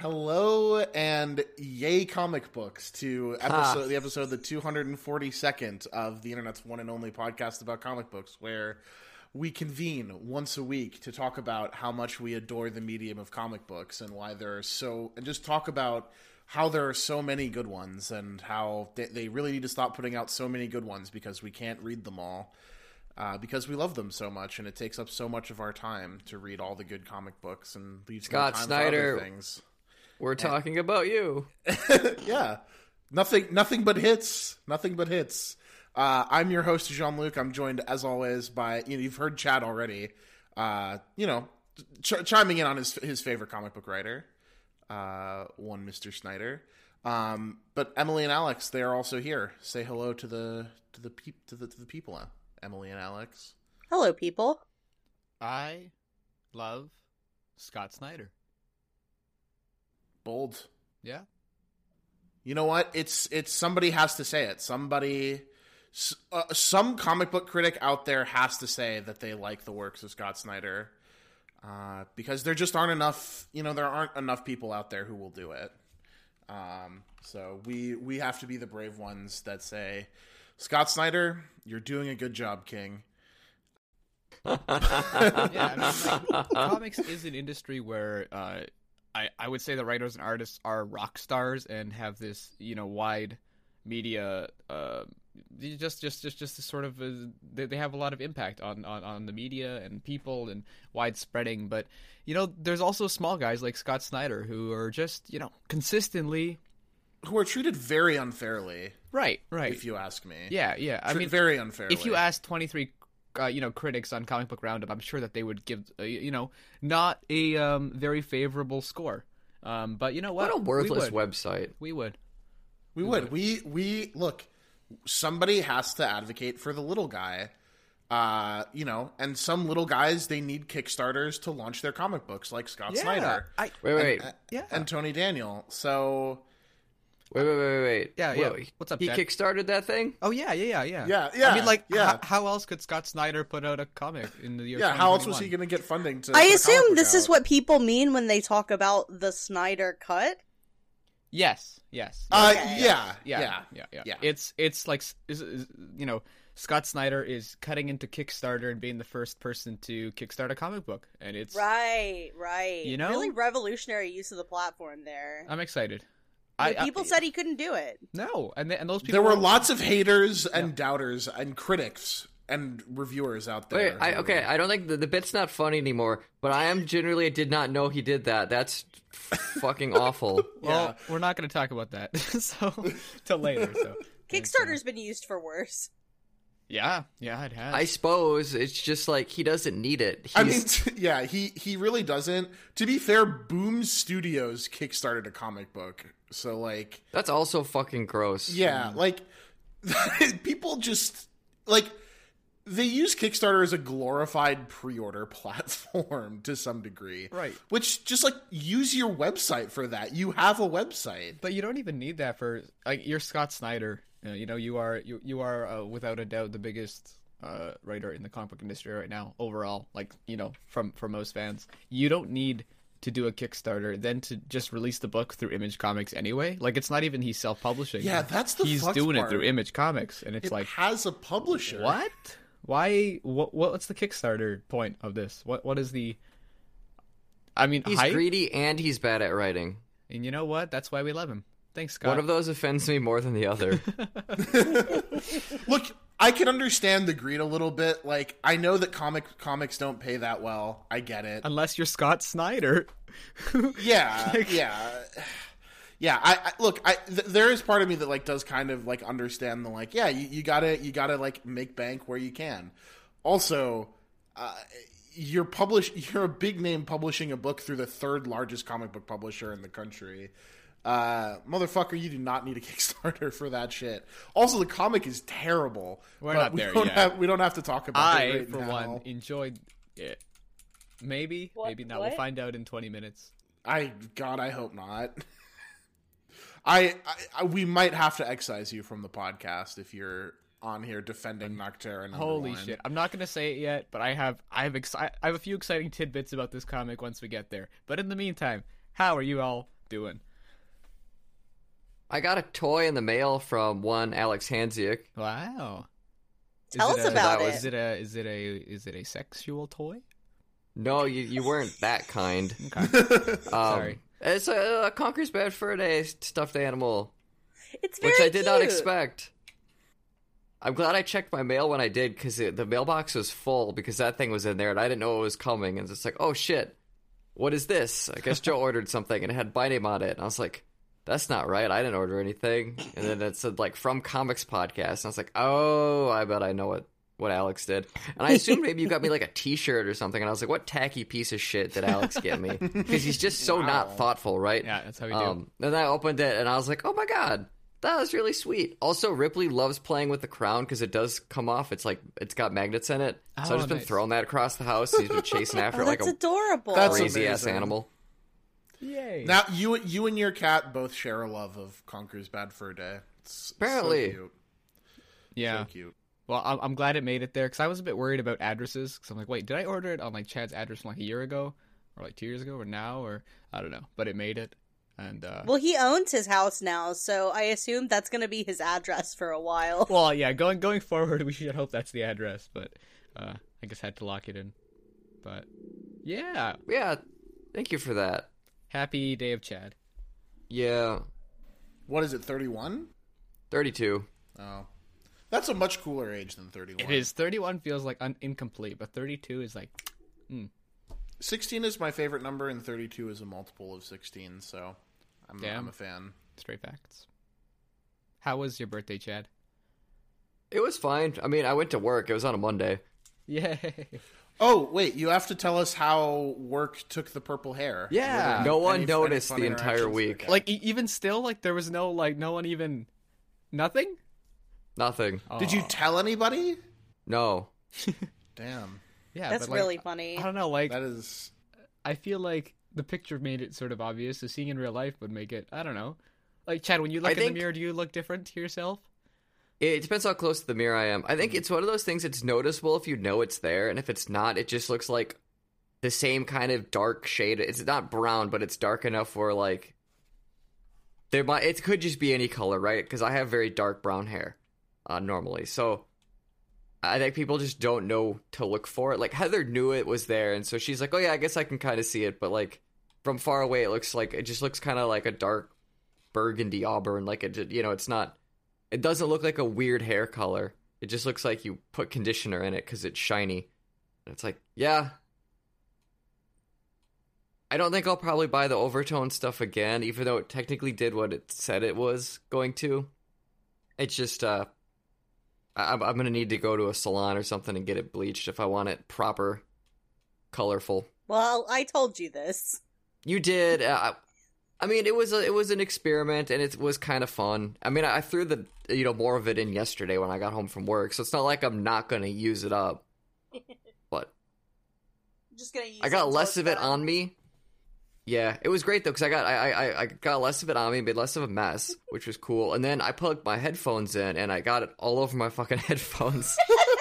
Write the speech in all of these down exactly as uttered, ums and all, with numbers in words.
Hello and yay comic books to episode ah. the episode the two hundred forty-second of the internet's one and only podcast about comic books, where we convene once a week to talk about how much we adore the medium of comic books and why there are so and just talk about how there are so many good ones and how they, they really need to stop putting out so many good ones because we can't read them all. Uh, because we love them so much, and it takes up so much of our time to read all the good comic books and leaves Scott no time Snyder, for other things. We're and, talking about you. Yeah, nothing, nothing but hits, nothing but hits. Uh, I'm your host, Jean-Luc. I'm joined, as always, by you know you've heard Chad already. Uh, you know, ch- chiming in on his his favorite comic book writer, uh, one Mister Snyder. Um, but Emily and Alex, they are also here. Say hello to the to the peop to the to the people. Uh. Emily and Alex. Hello, people. I love Scott Snyder. Bold. Yeah. You know what? It's it's somebody has to say it. Somebody, uh, some comic book critic out there has to say that they like the works of Scott Snyder, uh, because there just aren't enough. You know, there aren't enough people out there who will do it. Um, so we we have to be the brave ones that say, Scott Snyder, you're doing a good job, King. Yeah, I mean, like, comics is an industry where uh, I I would say the writers and artists are rock stars and have this you know wide media uh, just just just just this sort of uh, they, they have a lot of impact on, on on the media and people and widespreading. But you know, there's also small guys like Scott Snyder who are just you know consistently. Who are treated very unfairly. Right, right. If you ask me. Yeah, yeah. I Tre- mean, very unfairly. If you ask twenty-three, uh, you know, critics on Comic Book Roundup, I'm sure that they would give, uh, you know, not a um, very favorable score. Um, but you know what? What a worthless we website. We would. We, we would. would. We we look. Somebody has to advocate for the little guy. Uh, you know, and some little guys, they need Kickstarters to launch their comic books, like Scott yeah, Snyder. I, wait, wait, and, yeah, and Tony Daniel. So. Wait, wait, wait, wait. Yeah, yeah. What, what's up, He Jack? kickstarted that thing? Oh, yeah, yeah, yeah, yeah. Yeah, yeah. I mean, like, yeah. h- how else could Scott Snyder put out a comic in the year Yeah, how else was he going to get funding to I assume this out? is what people mean when they talk about the Snyder Cut? Yes, yes. Uh, okay. yeah, yeah, yeah, yeah, yeah, yeah. It's, it's like, is, is, you know, Scott Snyder is cutting into Kickstarter and being the first person to kickstart a comic book. And it's... Right, right. You know? Really revolutionary use of the platform there. I'm excited. I, I, people I, said he couldn't do it. No, and th- and those people. There were were... lots of haters and yeah. doubters and critics and reviewers out there. Wait, I, okay, I don't think the, the bit's not funny anymore, but I am generally did not know he did that. That's fucking awful. Well, yeah. we're not going to talk about that so till later. So Kickstarter's been used for worse. Yeah, yeah, it has. I suppose it's just like he doesn't need it. He's... I mean, t- yeah, he he really doesn't. To be fair, Boom Studios kickstarted a comic book, so like that's also fucking gross. Yeah, mm. like people just like they use Kickstarter as a glorified pre-order platform to some degree, right? Which just like use your website for that. You have a website, but you don't even need that for like you're Scott Snyder. Uh, you know, you are you you are uh, without a doubt the biggest uh, writer in the comic book industry right now overall. Like you know, from for most fans, you don't need to do a Kickstarter then to just release the book through Image Comics anyway. Like it's not even he's self-publishing. Yeah, that's the he's fucked doing part. it through Image Comics, and it's it like has a publisher. What? Why? What? What's the Kickstarter point of this? What? What is the? I mean, he's hype? greedy and he's bad at writing. And you know what? That's why we love him. Thanks, Scott. One of those offends me more than the other. Look, I can understand the greed a little bit. Like, I know that comic comics don't pay that well. I get it. Unless you're Scott Snyder. yeah, yeah, yeah. I, I look. I th- there is part of me that like does kind of like understand the like. Yeah, you, you gotta you gotta like make bank where you can. Also, uh, you're publish. You're a big name publishing a book through the third largest comic book publisher in the country. Uh, motherfucker, you do not need a Kickstarter for that shit. Also, the comic is terrible. We're but not we there don't yet. Have, we don't have to talk about I, it right for now. one, enjoyed it. Maybe, What? maybe not. What? We'll find out in twenty minutes. I, God, I hope not. I, I, I, we might have to excise you from the podcast if you're on here defending Nocterra. Holy one. shit! I'm not gonna say it yet, but I have, I have, exci- I have a few exciting tidbits about this comic once we get there. But in the meantime, how are you all doing? I got a toy in the mail from one Alex Hansiuk. Wow. Tell Is us it a, about that it. Is it a is it a is it a sexual toy? No, you you weren't that kind. Okay. Um, Sorry. It's a, a Conker's Bad Fur Day stuffed animal, It's very which I did not cute. expect. I'm glad I checked my mail when I did, because the mailbox was full, because that thing was in there, and I didn't know it was coming, and it's like, oh shit, what is this? I guess Joe ordered something, and it had my name on it, and I was like, that's not right, I didn't order anything. And then it said, like, from Comics Podcast, and I was like, oh, I bet I know what, what Alex did. And I assumed maybe you got me, like, a t-shirt or something, and I was like, what tacky piece of shit did Alex get me? Because he's just so Wow. not thoughtful, right? Yeah, that's how we do. Um, then I opened it, and I was like, oh my god, that was really sweet. Also, Ripley loves playing with the crown because it does come off. It's like it's got magnets in it. So Oh, I've just been nice. throwing that across the house. He's been chasing after Oh, it like that's a adorable. That's crazy ass amazing. animal. Yay. Now you you and your cat both share a love of Conker's Bad Fur Day. It's Apparently. so cute. yeah. So cute. Well, I'm, I'm glad it made it there because I was a bit worried about addresses. Because I'm like, wait, did I order it on like Chad's address from like a year ago, or like two years ago, or now, or I don't know. But it made it, and uh, Well, he owns his house now, so I assume that's going to be his address for a while. well, yeah. Going going forward, we should hope that's the address. But uh, I guess I had to lock it in. But yeah, Yeah, thank you for that. happy day of Chad. Yeah, What is it? thirty-one? thirty-two. Oh, that's a much cooler age than thirty-one. It is thirty-one feels like un- incomplete, but thirty-two is like sixteen is my favorite number, and thirty-two is a multiple of sixteen. So I'm, Damn. I'm a fan. straight facts. How was your birthday, Chad? It was fine. I mean, I went to work. It was on a Monday. Yay! Oh wait, you have to tell us how work took the purple hair. Yeah. Were there No one any- noticed any fun the entire interactions? week. Okay. Like e- even still, like there was no like no one even nothing. Nothing. did you Aw. tell anybody? No. Damn, Yeah, That's but, like, really funny. I don't know. Like that is. I feel like the picture made it sort of obvious. So seeing in real life would make it. I don't know. Like Chad, when you look I in think- the mirror, do you look different to yourself? It depends how close to the mirror I am. I think it's one of those things that's noticeable if you know it's there, and if it's not, it just looks like the same kind of dark shade. It's not brown, but it's dark enough where, like, there might, it could just be any color, right? Because I have very dark brown hair uh, normally. So I think people just don't know to look for it. Like, Heather knew it was there, and so she's like, oh yeah, I guess I can kind of see it, but, like, from far away, it looks like, it just looks kind of like a dark burgundy auburn. Like, it, you know, it's not. It doesn't look like a weird hair color. It just looks like you put conditioner in it because it's shiny. And it's like, yeah. I don't think I'll probably buy the overtone stuff again, even though it technically did what it said it was going to. It's just, uh, I- I'm going to need to go to a salon or something and get it bleached if I want it proper, colorful. Well, I told you this. You did. Uh, I mean, it was a, it was an experiment, and it was kind of fun. I mean, I threw the you know more of it in yesterday when I got home from work, so it's not like I'm not going to use it up. But I'm just gonna use I it got until less it's of it done. on me. Yeah, it was great though because I got I, I I got less of it on me, made less of a mess, which was cool. And then I plugged my headphones in, and I got it all over my fucking headphones.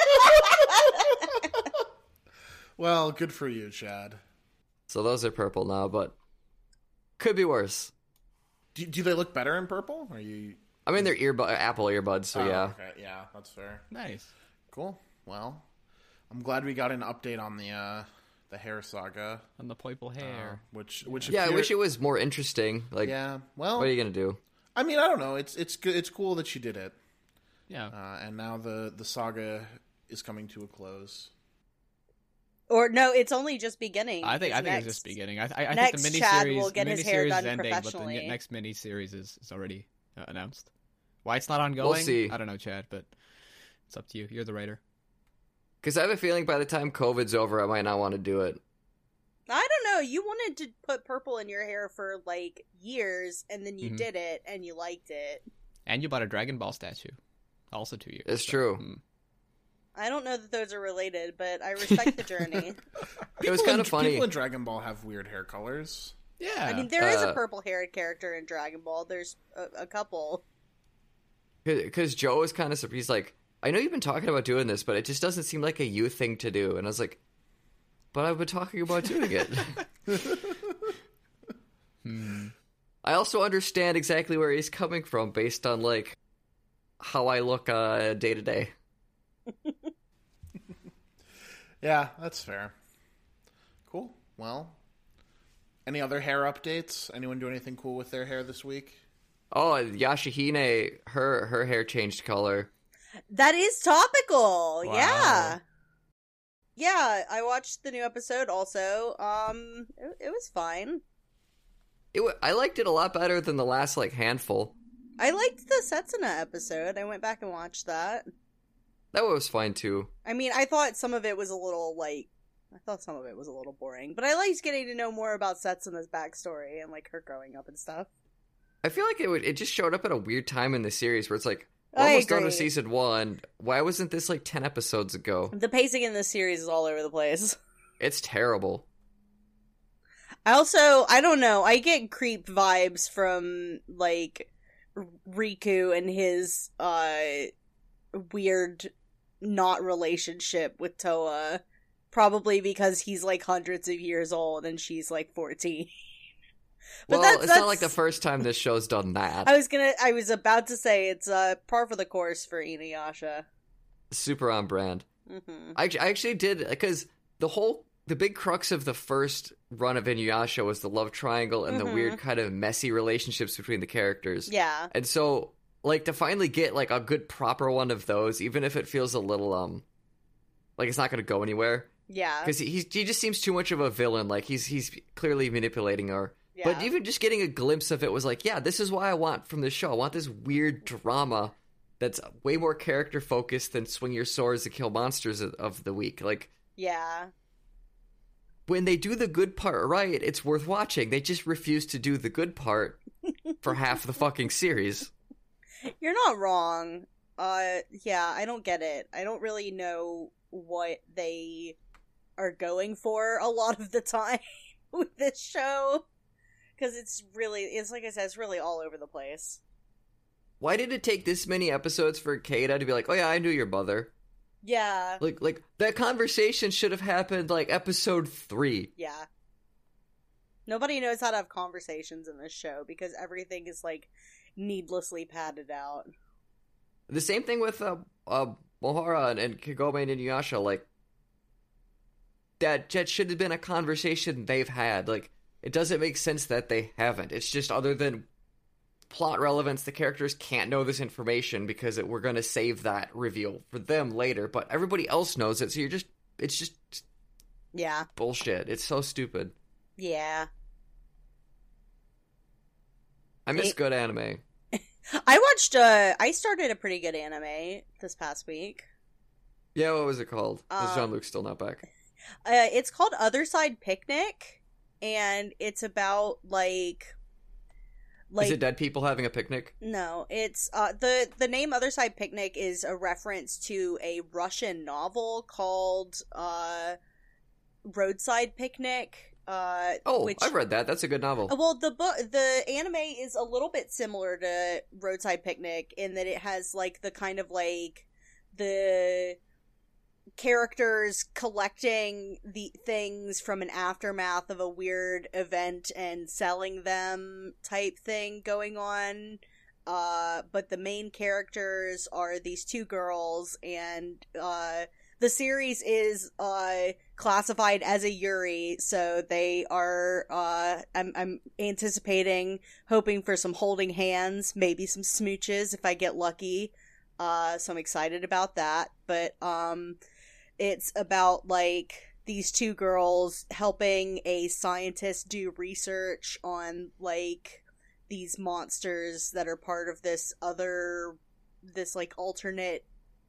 Well, good for you, Chad. So those are purple now, but could be worse. Do, do they look better in purple? Are you? I mean, they're earbud Apple earbuds, so Oh, yeah. okay. Yeah, that's fair. Nice. Cool. Well, I'm glad we got an update on the uh, the hair saga, On the purple uh, hair. which which Yeah, I appear- wish it was more interesting. Like, Yeah. Well, what are you gonna do? I mean, I don't know. It's it's good. It's cool that she did it, Yeah. uh, and now the the saga is coming to a close. Or no, it's only just beginning. I think I It's think next. it's just beginning. I, I, I next think the Chad miniseries will get the his hair miniseries done is ending, but the professionally. ne- next miniseries is, is already uh, announced. Why it's not ongoing? We'll see. I don't know, Chad, but it's up to you. You're the writer. Because I have a feeling by the time COVID's over, I might not want to do it. I don't know. You wanted to put purple in your hair for like years, and then you Mhm. did it, and you liked it. And you bought a Dragon Ball statue. Also two years. It's so, true. mm. I don't know that those are related, but I respect the journey. It was People kind in- of funny. People in Dragon Ball have weird hair colors. Yeah. I mean, there is a Uh, purple-haired character in Dragon Ball. There's a, a couple. Because Joe was kind of surprised. He's like, I know you've been talking about doing this, but it just doesn't seem like a you thing to do. And I was like, but I've been talking about doing it. Hmm. I also understand exactly where he's coming from based on, like, how I look uh, day to day. Yeah, that's fair. Cool. Well, any other hair updates? Anyone do anything cool with their hair this week? Oh, Yashahime, her her hair changed color. That is topical. Wow. Yeah. Yeah, I watched the new episode also. Um, it, it was fine. It w- I liked it a lot better than the last, like, handful. I liked the Setsuna episode. I went back and watched that. That was fine, too. I mean, I thought some of it was a little, like, I thought some of it was a little boring. But I liked getting to know more about Setsuna's backstory and, like, her growing up and stuff. I feel like it would, it just showed up at a weird time in the series where it's like, we're I almost done agree. with season one. Why wasn't this, like, ten episodes ago? The pacing in this series is all over the place. It's terrible. I also, I don't know, I get creep vibes from, like, Riku and his, uh, weird not relationship with Toa. Probably because he's, like, hundreds of years old and she's, like, fourteen. But Well, that's- it's that's- not like the first time this show's done that. I was gonna, I was about to say, it's, uh, par for the course for Inuyasha. Super on brand. Mm-hmm. I, I actually did, because the whole, the big crux of the first run of Inuyasha was the love triangle and Mhm. the weird kind of messy relationships between the characters. Yeah. And so, like, to finally get, like, a good proper one of those, even if it feels a little, um, like it's not gonna go anywhere. Yeah. Because he, he he just seems too much of a villain. Like, he's he's clearly manipulating her. Yeah. But even just getting a glimpse of it was like, yeah, this is what I want from this show. I want this weird drama that's way more character focused than swing your swords to kill monsters of- of the week. Like, Yeah. when they do the good part right, it's worth watching. They just refuse to do the good part for half the fucking series. You're not wrong. Uh, yeah, I don't get it. I don't really know what they are going for a lot of the time with this show. Because it's really, it's like I said, it's really all over the place. Why did it take this many episodes for Keita to be like, oh yeah, I knew your mother? Yeah. Like, like that conversation should have happened like episode three. Yeah. Nobody knows how to have conversations in this show because everything is, like, needlessly padded out. The same thing with uh, uh, Mohara and, and Kagome and Inuyasha. Like, that, that should have been a conversation they've had. Like, it doesn't make sense that they haven't. It's just other than plot relevance, the characters can't know this information because it, we're going to save that reveal for them later. But everybody else knows it, so you're just, it's just Yeah. bullshit. It's so stupid. Yeah. I miss It- good anime. I watched, uh, I started a pretty good anime this past week. Yeah, what was it called? Is Uh, Jean-Luc's still not back? Uh, it's called Other Side Picnic, and it's about, like, like, Is it dead people having a picnic? no, it's, uh, the, the name Other Side Picnic is a reference to a Russian novel called, uh, Roadside Picnic, uh, Oh, which... I've read that. That's a good novel. Uh, Well, the book, the anime is a little bit similar to Roadside Picnic in that it has, like, the kind of, like, the characters collecting the things from an aftermath of a weird event and selling them type thing going on. Uh, but the main characters are these two girls, and, uh, the series is, uh, classified as a Yuri, so they are, uh, I'm, I'm anticipating, hoping for some holding hands, maybe some smooches if I get lucky, uh, so I'm excited about that, but, um, it's about, like, these two girls helping a scientist do research on, like, these monsters that are part of this other, this, like, alternate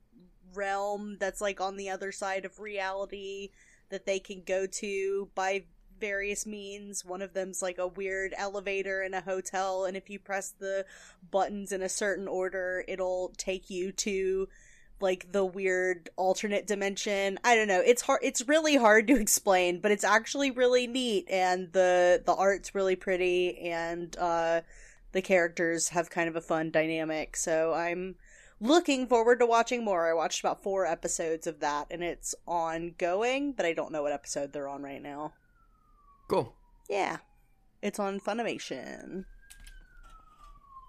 realm that's, like, on the other side of reality that they can go to by various means. One of them's, like, a weird elevator in a hotel, and if you press the buttons in a certain order, it'll take you to, like, the weird alternate dimension. I don't know. It's hard. It's really hard to explain, but it's actually really neat, and the the art's really pretty, and uh, the characters have kind of a fun dynamic. So I'm looking forward to watching more. I watched about four episodes of that, and it's ongoing, but I don't know what episode they're on right now. Cool. Yeah, it's on Funimation.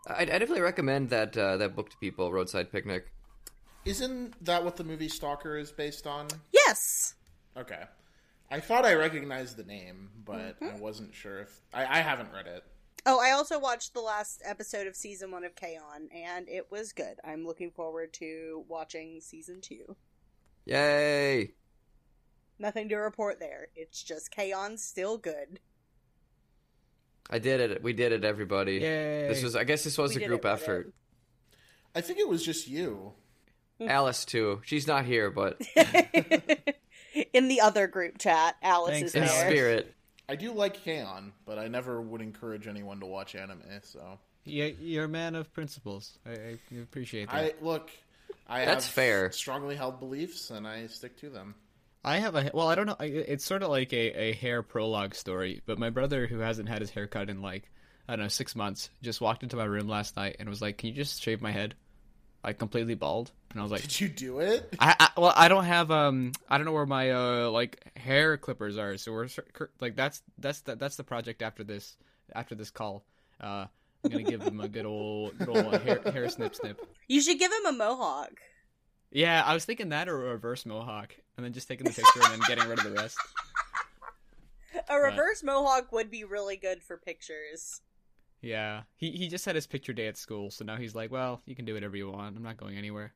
I, I definitely recommend that uh, that book to people, Roadside Picnic. Isn't that what the movie Stalker is based on? Yes. Okay. I thought I recognized the name, but Mm-hmm. I wasn't sure if... I, I haven't read it. Oh, I also watched the last episode of season one of K-On! And it was good. I'm looking forward to watching season two. Yay! Nothing to report there. It's just K-On's still good. I did it. We did it, everybody. Yay. This was. I guess this was We a did group it, Reddit. effort. I think it was just you. Alice too. She's not here, but In the other group chat, Alice Thanks, is in there. Alice. spirit. I do like K-On!, but I never would encourage anyone to watch anime, so... Yeah, you're a man of principles. I, I appreciate that. I Look, I That's have fair. strongly held beliefs, and I stick to them. I have a well, I don't know. I- It's sort of like a, a hair prologue story. But my brother, who hasn't had his hair cut in like I don't know six months, just walked into my room last night and was like, "Can you just shave my head, like completely bald?" And I was like, Did you do it? I, I well, I don't have um, I don't know where my uh like hair clippers are. So we're cur- like that's that's the, that's the project after this after this call. Uh, I'm gonna give him a good old good old hair hair snip snip. You should give him a mohawk. Yeah, I was thinking that or a reverse mohawk, and then just taking the picture and then getting rid of the rest. A reverse mohawk would be really good for pictures. Yeah, he he just had his picture day at school, so now he's like, well, you can do whatever you want. I'm not going anywhere.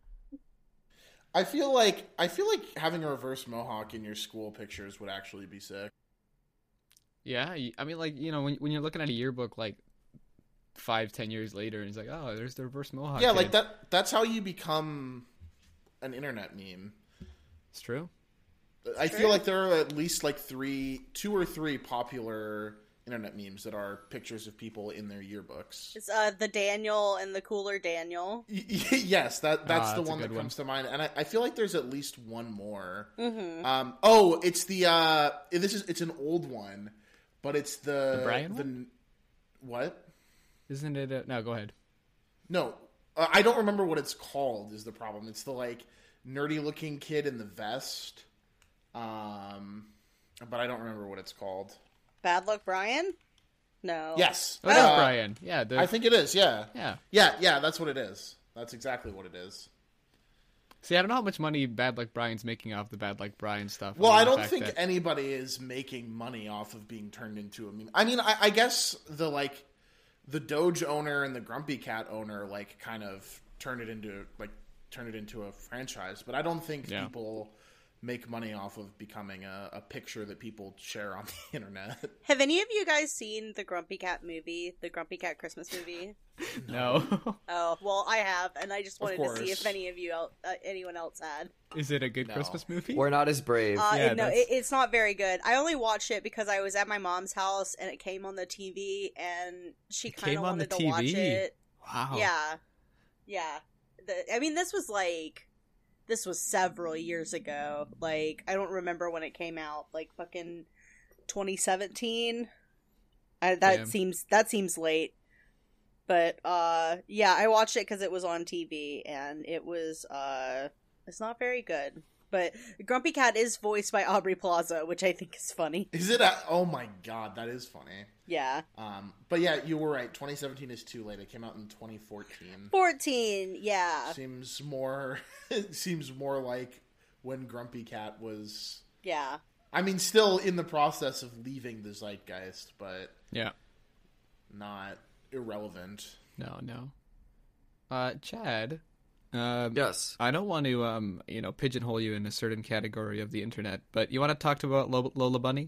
I feel like I feel like having a reverse mohawk in your school pictures would actually be sick. Yeah, you- I mean, like, you know, when when you're looking at a yearbook like five, ten years later, and he's like, oh, there's the reverse mohawk. Yeah, kid. like that. That's how you become an internet meme. It's true. I Sure. feel like there are at least like three, two or three popular internet memes that are pictures of people in their yearbooks. It's uh the Daniel and the cooler Daniel. Y- y- yes, that that's Ah, the that's a one that good one. comes to mind, and I, I feel like there's at least one more. Mm-hmm. Um, oh, it's the uh, this is it's an old one, but it's the The Brian the one? what? Isn't it? A... No, go ahead. No, uh, I don't remember what it's called. Is the problem? It's the like nerdy looking kid in the vest. Um, but I don't remember what it's called. Bad Luck Brian? No. Yes, Oh, that's Uh, Brian. Yeah, the... I think it is. Yeah, Yeah. yeah, yeah. That's what it is. That's exactly what it is. See, I don't know how much money Bad Luck Brian's making off the Bad Luck Brian stuff. Well, other I than the don't fact think that- anybody is making money off of being turned into a meme. I mean, I, I guess the like the Doge owner and the Grumpy Cat owner like kind of turn it into like turn it into a franchise, but I don't think Yeah. people make money off of becoming a, a picture that people share on the internet. Have any of you guys seen the Grumpy Cat movie, the Grumpy Cat Christmas movie? No. Oh, well, I have, and I just Of wanted to see course. if any of you, el- uh, anyone else had. Is it a good No. Christmas movie? We're not as brave. Uh, Yeah, it- no, that's- it, it's not very good. I only watched it because I was at my mom's house and it came on the T V, and she It kind came of on the wanted to watch T V? it. Wow. Yeah, yeah. The, I mean, this was like, this was several years ago. Like, I don't remember when it came out. Like, fucking twenty seventeen. I, that Damn. seems that seems late. But uh, yeah, I watched it because it was on T V, and it was uh, it's not very good. But Grumpy Cat is voiced by Aubrey Plaza, which I think is funny. Is it? A, oh my god, that is funny. Yeah, Um, but yeah, you were right. twenty seventeen is too late. It came out in twenty fourteen. fourteen. Yeah, Seems more. It seems more like when Grumpy Cat was. yeah. I mean, still in the process of leaving the zeitgeist, but Yeah. not irrelevant. No, no. Uh, Chad, uh, Yes. I don't want to, um, you know, pigeonhole you in a certain category of the internet, but you want to talk to about Lo- Lola Bunny?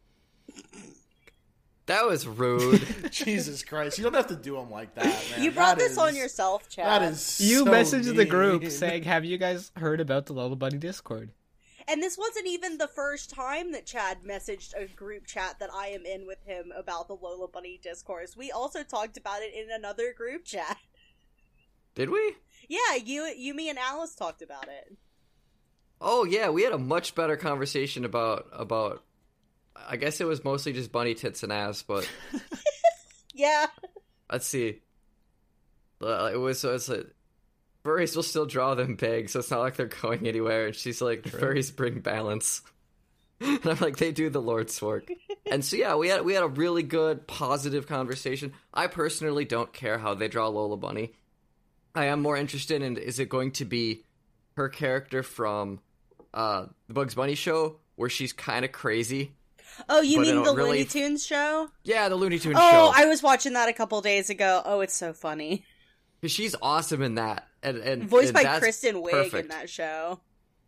That was rude. Jesus Christ, you don't have to do them like that, man. You brought That this is- on yourself, Chad. That is You so messaged the group mean. saying, "Have you guys heard about the Lola Bunny Discord?" And this wasn't even the first time that Chad messaged a group chat that I am in with him about the Lola Bunny discourse. We also talked about it in another group chat. Did we? Yeah, you, you, me, and Alice talked about it. Oh yeah, we had a much better conversation about about. I guess it was mostly just bunny tits and ass, but Yeah. let's see. Uh, It was so it's like furries will still draw them big, so it's not like they're going anywhere. And she's like, furries bring balance. And I'm like, they do the Lord's work. And so yeah, we had we had a really good, positive conversation. I personally don't care how they draw Lola Bunny. I am more interested in, is it going to be her character from uh, the Bugs Bunny show, where she's kind of crazy? Oh, you mean the really... Looney Tunes show? Yeah, the Looney Tunes oh, show. Oh, I was watching that a couple days ago. Oh, it's so funny. She's awesome in that. And, and Voiced and by Kristen Wiig perfect. in that show.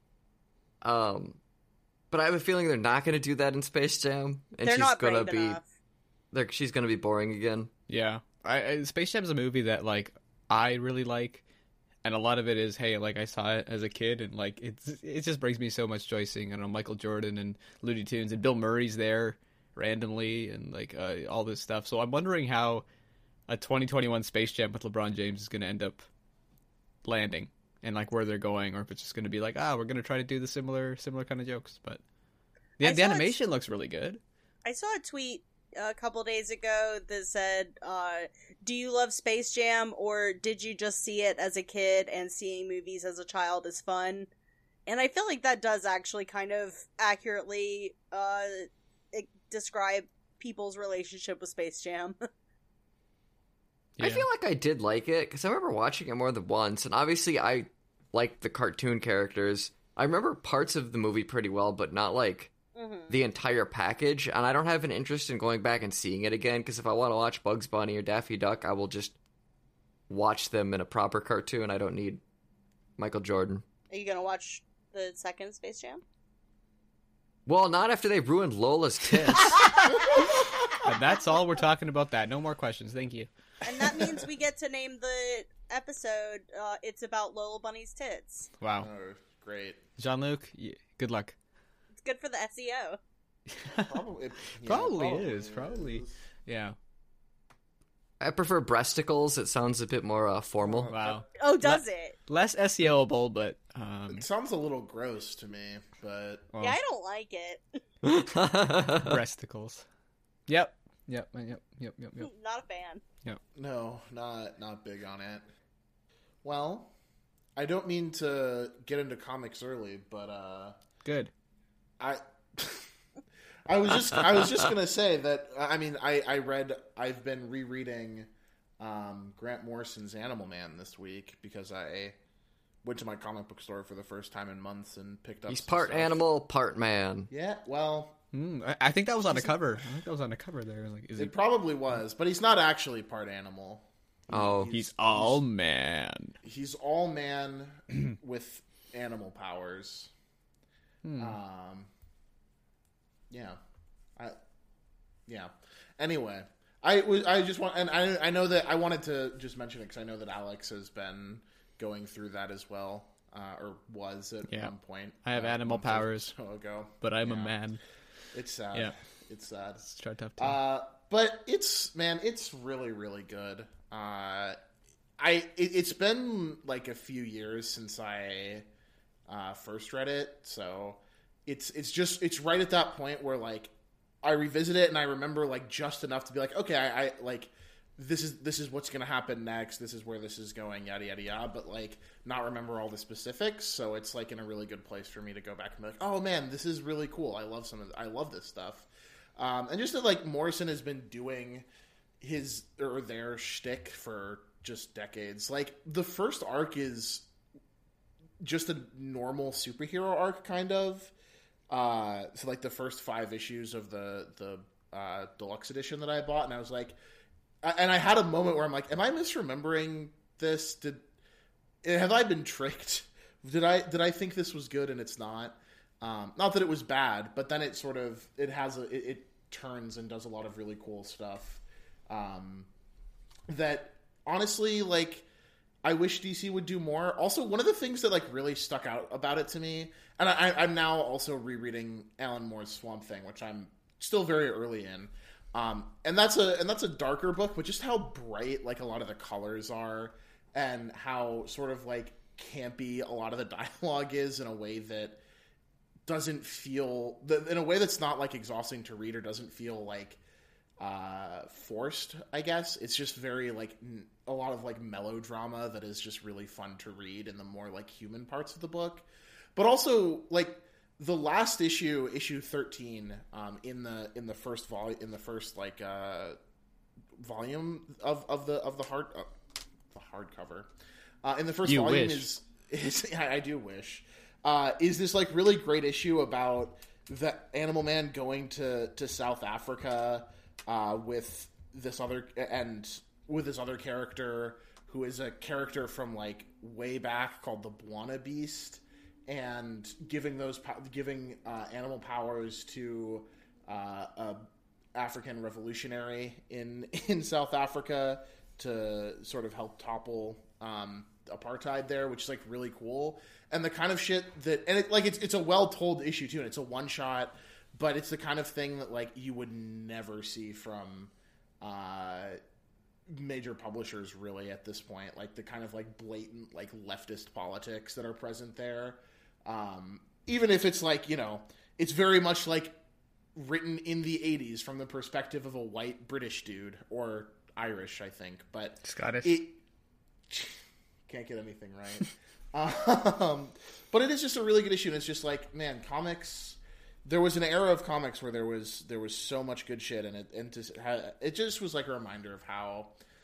Um, but I have a feeling they're not going to do that in Space Jam. And they're she's not gonna brave be, enough. They're, she's going to be boring again. Yeah. I, I, Space Jam is a movie that, like, I really like. And a lot of it is, hey, like, I saw it as a kid, and, like, it's it just brings me so much joy seeing, I don't know, Michael Jordan and Looney Tunes, and Bill Murray's there randomly, and, like, uh, all this stuff. So I'm wondering how a twenty twenty-one Space Jam with LeBron James is going to end up landing, and, like, where they're going, or if it's just going to be like, ah, we're going to try to do the similar similar kind of jokes. But the, the animation t- looks really good. I saw a tweet a couple days ago that said, uh, do you love Space Jam, or did you just see it as a kid and seeing movies as a child is fun? And I feel like that does actually kind of accurately uh, describe people's relationship with Space Jam. Yeah. I feel like I did like it, because I remember watching it more than once, and obviously I liked the cartoon characters. I remember parts of the movie pretty well, but not, like, mm-hmm. the entire package, and I don't have an interest in going back and seeing it again, because if I want to watch Bugs Bunny or Daffy Duck, I will just watch them in a proper cartoon. I don't need Michael Jordan. Are you going to watch the second Space Jam? Well, not after they ruined Lola's tits. And that's all we're talking about that. No more questions. Thank you. And that means we get to name the episode, uh, It's About Lola Bunny's Tits. Wow. Oh, great. Jean-Luc, good luck. It's good for the S E O. Probably, yeah, probably, probably is. Probably. Is. Yeah. I prefer breasticles. It sounds a bit more uh, formal. Wow. Oh, does Le- it? Less SEOable, but... Um... It sounds a little gross to me, but... Well, yeah, I don't like it. Breasticles. Yep. Yep, yep, yep, yep, yep. Not a fan. Yep. No, not not big on it. Well, I don't mean to get into comics early, but... uh Good. I... I was just I was just gonna say that I mean I, I read I've been rereading um, Grant Morrison's Animal Man this week because I went to my comic book store for the first time in months and picked up. He's part stuff. animal, part man. Yeah, well, mm, I, I think that was on a cover. I think that was on a cover there. Like, is it he... probably was, but he's not actually part animal. Oh, he's, he's all he's, man. He's all man with animal powers. Hmm. Um. Yeah, I, yeah. Anyway, I was I just want and I I know that I wanted to just mention it because I know that Alex has been going through that as well, uh, or was at yeah. one point. I have uh, animal powers so ago, but I'm yeah. a man. It's sad. Yeah, it's sad. It's a tough time. Uh, but it's man, it's really really good. Uh, I it, it's been like a few years since I uh, first read it, so. It's it's just it's right at that point where like I revisit it and I remember like just enough to be like, okay, I, I like this is this is what's gonna happen next, this is where this is going, yada yada yada, but like not remember all the specifics. So it's like in a really good place for me to go back and be like, oh man, this is really cool. I love some of I love this stuff, um, and just that like Morrison has been doing his or their shtick for just decades. Like the first arc is just a normal superhero arc, kind of. Uh, so like the first five issues of the the uh, deluxe edition that I bought, and I was like, and I had a moment where I'm like, am I misremembering this? Did have I been tricked? Did I did I think this was good and it's not? Um, not that it was bad, but then it sort of it has a it, it turns and does a lot of really cool stuff. Um, that honestly, like. I wish D C would do more. Also, one of the things that like really stuck out about it to me, and I, I'm now also rereading Alan Moore's Swamp Thing, which I'm still very early in, um, and that's a and that's a darker book, but just how bright like a lot of the colors are, and how sort of like campy a lot of the dialogue is in a way that doesn't feel in a way that's not like exhausting to read or doesn't feel like uh, forced. I guess it's just very like. N- a lot of like melodrama that is just really fun to read in the more like human parts of the book, but also like the last issue, issue thirteen, um, in the in the first vol in the first like uh, volume of, of the of the hard uh, the hardcover, uh, in the first you volume wish. is is I, I do wish uh, is this like really great issue about the Animal Man going to to South Africa uh, with this other and with this other character who is a character from like way back called the Bwana Beast. And giving those giving uh, animal powers to uh, a African revolutionary in in South Africa to sort of help topple um, apartheid there, which is like really cool. And the kind of shit that and it like it's it's a well told issue too, and it's a one shot, but it's the kind of thing that like you would never see from uh, major publishers really at this point. Like the kind of like blatant like leftist politics that are present there. Um, even if it's like, you know, it's very much like written in the eighties from the perspective of a white British dude or Irish, I think, but Scottish. It can't get anything right. um, but it is just a really good issue. And it's just like, man, comics, there was an era of comics where there was, there was so much good shit in it. And to, it just was like a reminder of how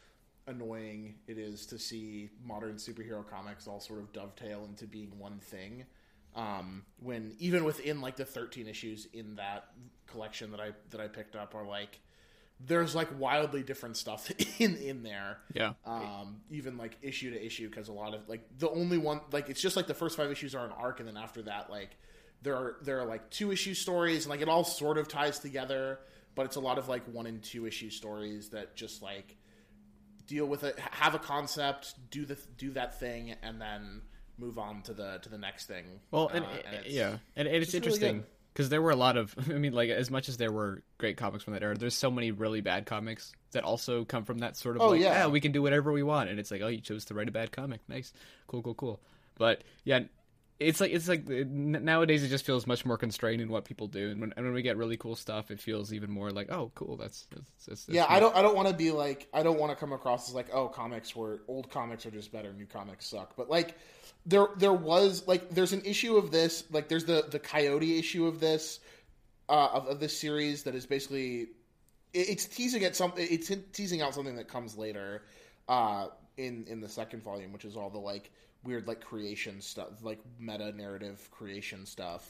annoying it is to see modern superhero comics all sort of dovetail into being one thing. Um, when even within like the thirteen issues in that collection that I that I picked up are like there's like wildly different stuff in in there. Yeah. Um, even like issue to issue, because a lot of like the only one like it's just like the first five issues are an arc, and then after that like there are there are like two issue stories, and like it all sort of ties together, but it's a lot of like one and two issue stories that just like deal with it, have a concept, do the do that thing, and then move on to the to the next thing. Well, and, uh, and it's, yeah, and, and it's, it's really interesting good. because there were a lot of. I mean, like as much as there were great comics from that era, there's so many really bad comics that also come from that sort of. Oh, like, yeah. we can do whatever we want, and it's like, oh, you chose to write a bad comic. Nice, cool, cool, cool. But yeah, it's like it's like n- nowadays it just feels much more constrained in what people do, and when, and when we get really cool stuff, it feels even more like, oh, cool. That's, that's, that's, that's yeah. neat. I don't I don't want to be like I don't want to come across as like, oh, comics were old comics are just better, new comics suck. But like there there was like there's an issue of this, like there's the the Coyote issue of this uh, of, of this series that is basically it, it's teasing at something it's teasing out something that comes later uh, in in the second volume, which is all the like weird like creation stuff, like meta narrative creation stuff.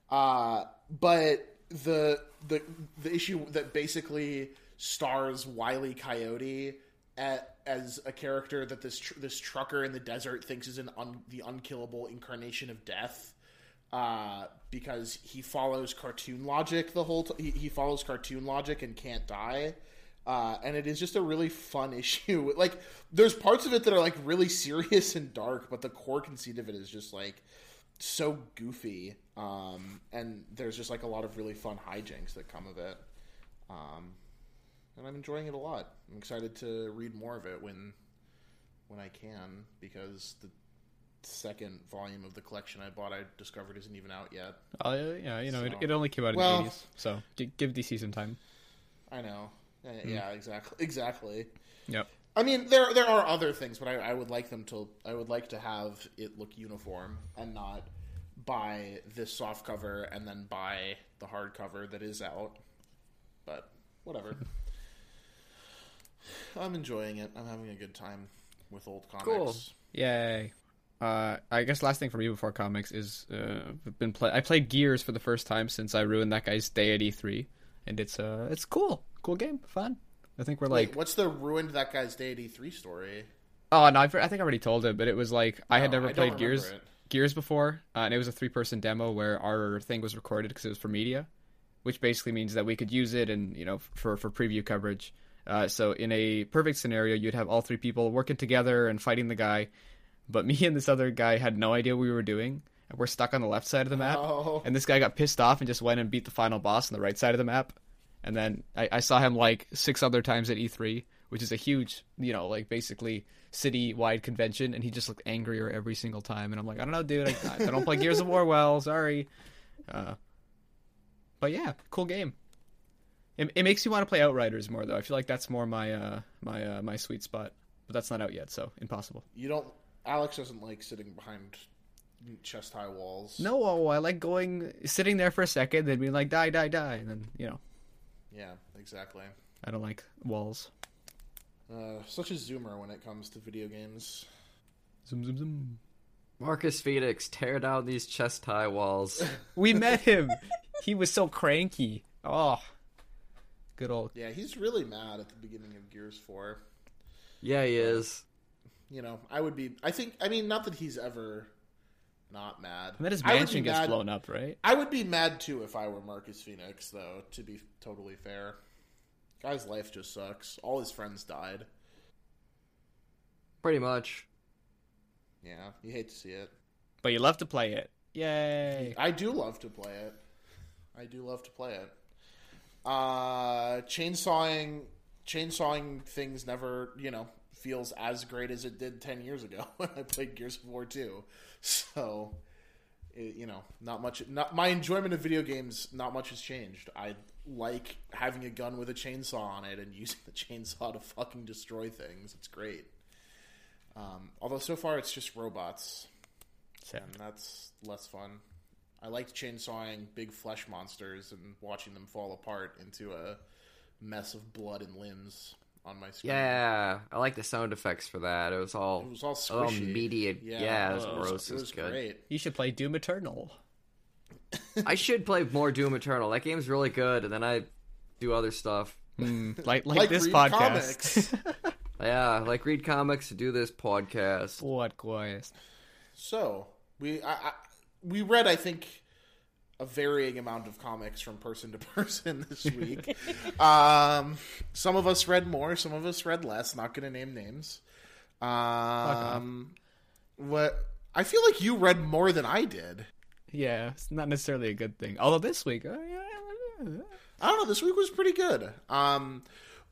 Uh, but the the the issue that basically stars Wile E. Coyote at, as a character that this tr- this trucker in the desert thinks is an un- the unkillable incarnation of death, uh, because he follows cartoon logic the whole t- he, he follows cartoon logic and can't die. Uh, and it is just a really fun issue. Like, there's parts of it that are like really serious and dark, but the core conceit of it is just like so goofy. Um, and there's just like a lot of really fun hijinks that come of it. Um, and I'm enjoying it a lot. I'm excited to read more of it when when I can, because the second volume of the collection I bought, I discovered isn't even out yet. Oh yeah, yeah, you know, So- it, it only came out in Well- the eighties, so g- give D C some time. I know. Uh, Yeah, exactly. Exactly. Yep. I mean, there there are other things, but I, I would like them to. I would like to have it look uniform and not buy this soft cover and then buy the hardcover that is out. But whatever. I'm enjoying it. I'm having a good time with old comics. Cool. Yay. Uh, I guess last thing for me before comics is uh, I've been play- I played Gears for the first time since I ruined that guy's day at E three, and it's uh it's cool, cool game, fun. I think we're like, Wait, what's the ruined that guy's day at E three story? oh no, I've, I think I already told it, but it was like I had No, never I don't played remember Gears it. Gears before, uh, and it was a three person demo where our thing was recorded because it was for media, which basically means that we could use it and you know for for preview coverage. Uh, so in a perfect scenario, you'd have all three people working together and fighting the guy. But me and this other guy had no idea what we were doing, and we're stuck on the left side of the map. Oh. And this guy got pissed off and just went and beat the final boss on the right side of the map. And then I, I saw him like six other times at E three, which is a huge, you know, like basically city-wide convention, and he just looked angrier every single time. And I'm like, I don't know, dude, I, I don't play Gears of War well, sorry. Uh, but yeah, cool game. It, it makes you want to play Outriders more, though. I feel like that's more my uh, my uh, my sweet spot. But that's not out yet, so impossible. You don't. Alex doesn't like sitting behind chest high walls. No, I like going, sitting there for a second, then being like, die, die, die, and then, you know. Yeah, exactly. I don't like walls. Uh, such a zoomer when it comes to video games. Zoom, zoom, zoom. Marcus Phoenix, tear down these chest high walls. We met him. He was so cranky. Oh, good old. Yeah, he's really mad at the beginning of Gears four. Yeah, he is. You know, I would be. I think. I mean, not that he's ever not mad. And then his I would mansion be gets mad- blown up, right? I would be mad too if I were Marcus Phoenix, though. To be totally fair, guy's life just sucks. All his friends died. Pretty much. Yeah, you hate to see it. But you love to play it. Yay. I do love to play it. I do love to play it. Uh, chainsawing, chainsawing things never, you know, feels as great as it did ten years ago when I played Gears of War two. So, it, you know, not much. Not my enjoyment of video games. Not much has changed. I like having a gun with a chainsaw on it and using the chainsaw to fucking destroy things. It's great. Um, although so far it's just robots. Sad. And that's less fun. I liked chainsawing big flesh monsters and watching them fall apart into a mess of blood and limbs on my screen. Yeah, I like the sound effects for that. It was all, It was all all squishy. immediate. Yeah, Yeah, it was it gross. was, It it was, was good. great. You should play Doom Eternal. I should play more Doom Eternal. That game's really good, and then I do other stuff. Mm, like, like Like this read podcast. Yeah, like read comics, do this podcast. What quest? So we I, I, we read, I think, a varying amount of comics from person to person this week. um, some of us read more, some of us read less. Not going to name names. Um, what I feel like you read more than I did. Yeah, it's not necessarily a good thing. Although this week, uh, yeah, I don't know. This week was pretty good. Um,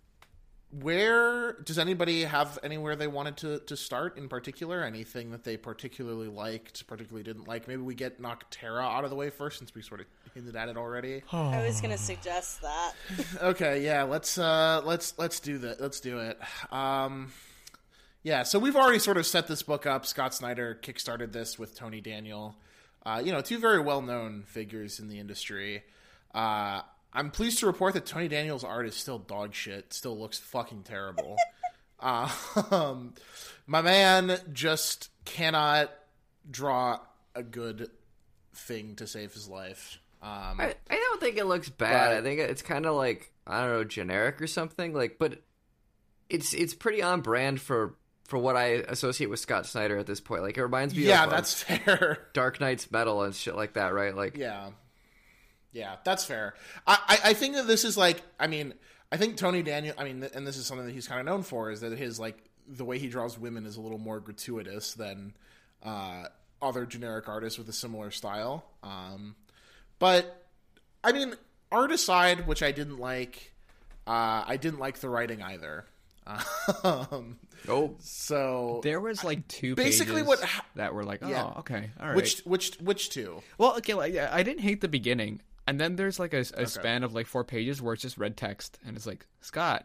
where does anybody have anywhere they wanted to, to start in particular? Anything that they particularly liked, particularly didn't like? Maybe we get Noctera out of the way first, since we sort of hinted at it already. I was gonna suggest that. Okay, yeah, let's uh, let's let's do that. Let's do it. Um, yeah, so we've already sort of set this book up. Scott Snyder kickstarted this with Tony Daniel. Uh, you know, two very well-known figures in the industry. Uh, I'm pleased to report that Tony Daniel's art is still dog shit. Still looks fucking terrible. uh, um, my man just cannot draw a good thing to save his life. Um, I, I don't think it looks bad. But- I think it's kind of like, I don't know, generic or something. Like, but it's it's pretty on brand for for what I associate with Scott Snyder at this point. Like, it reminds me yeah, of that's fair. Dark Knight's Metal and shit like that, right? Like, Yeah. Yeah, that's fair. I, I, I think that this is like, I mean, I think Tony Daniel, I mean, and this is something that he's kind of known for, is that his, like, the way he draws women is a little more gratuitous than uh, other generic artists with a similar style. Um, but, I mean, art aside, which I didn't like, uh, I didn't like the writing either. Um, oh, so there was like two basically pages what ha- that were like, oh, Yeah. okay, all right. which which which two? Well, okay, like I didn't hate the beginning, and then there's like a, a span of like four pages where it's just red text, and it's like, Scott.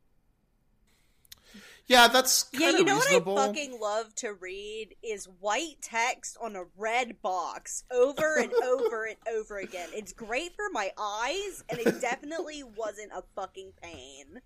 Yeah, that's kind Yeah, of you know reasonable. what I fucking love to read is white text on a red box over and over and over again. It's great for my eyes, and it definitely wasn't a fucking pain.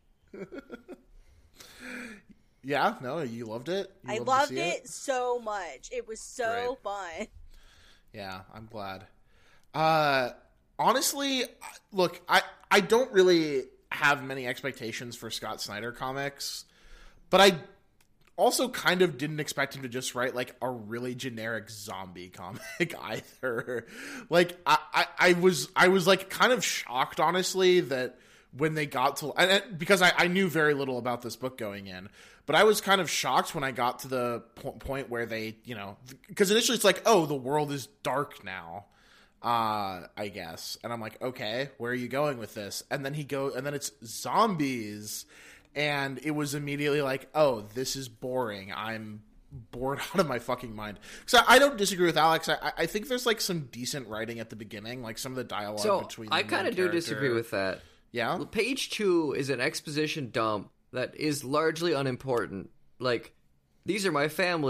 Yeah, no, you loved it. You I to loved see it so much. It was so Great. fun. Yeah, I'm glad. Uh, honestly, look, I, I don't really have many expectations for Scott Snyder comics, but I also kind of didn't expect him to just write like a really generic zombie comic either. Like I, I, I was I was like kind of shocked, honestly, that when they got to and, and, because I, I knew very little about this book going in. But I was kind of shocked when I got to the po- point where they, you know, because initially it's like, oh, the world is dark now, uh, I guess. And I'm like, okay, where are you going with this? And then he go, and then it's zombies. And it was immediately like, oh, this is boring. I'm bored out of my fucking mind. So I don't disagree with Alex. I, I think there's like some decent writing at the beginning, like some of the dialogue so between I the kind main of do character- disagree with that. Yeah? Well, page two is an exposition dump that is largely unimportant. Like, these are my family.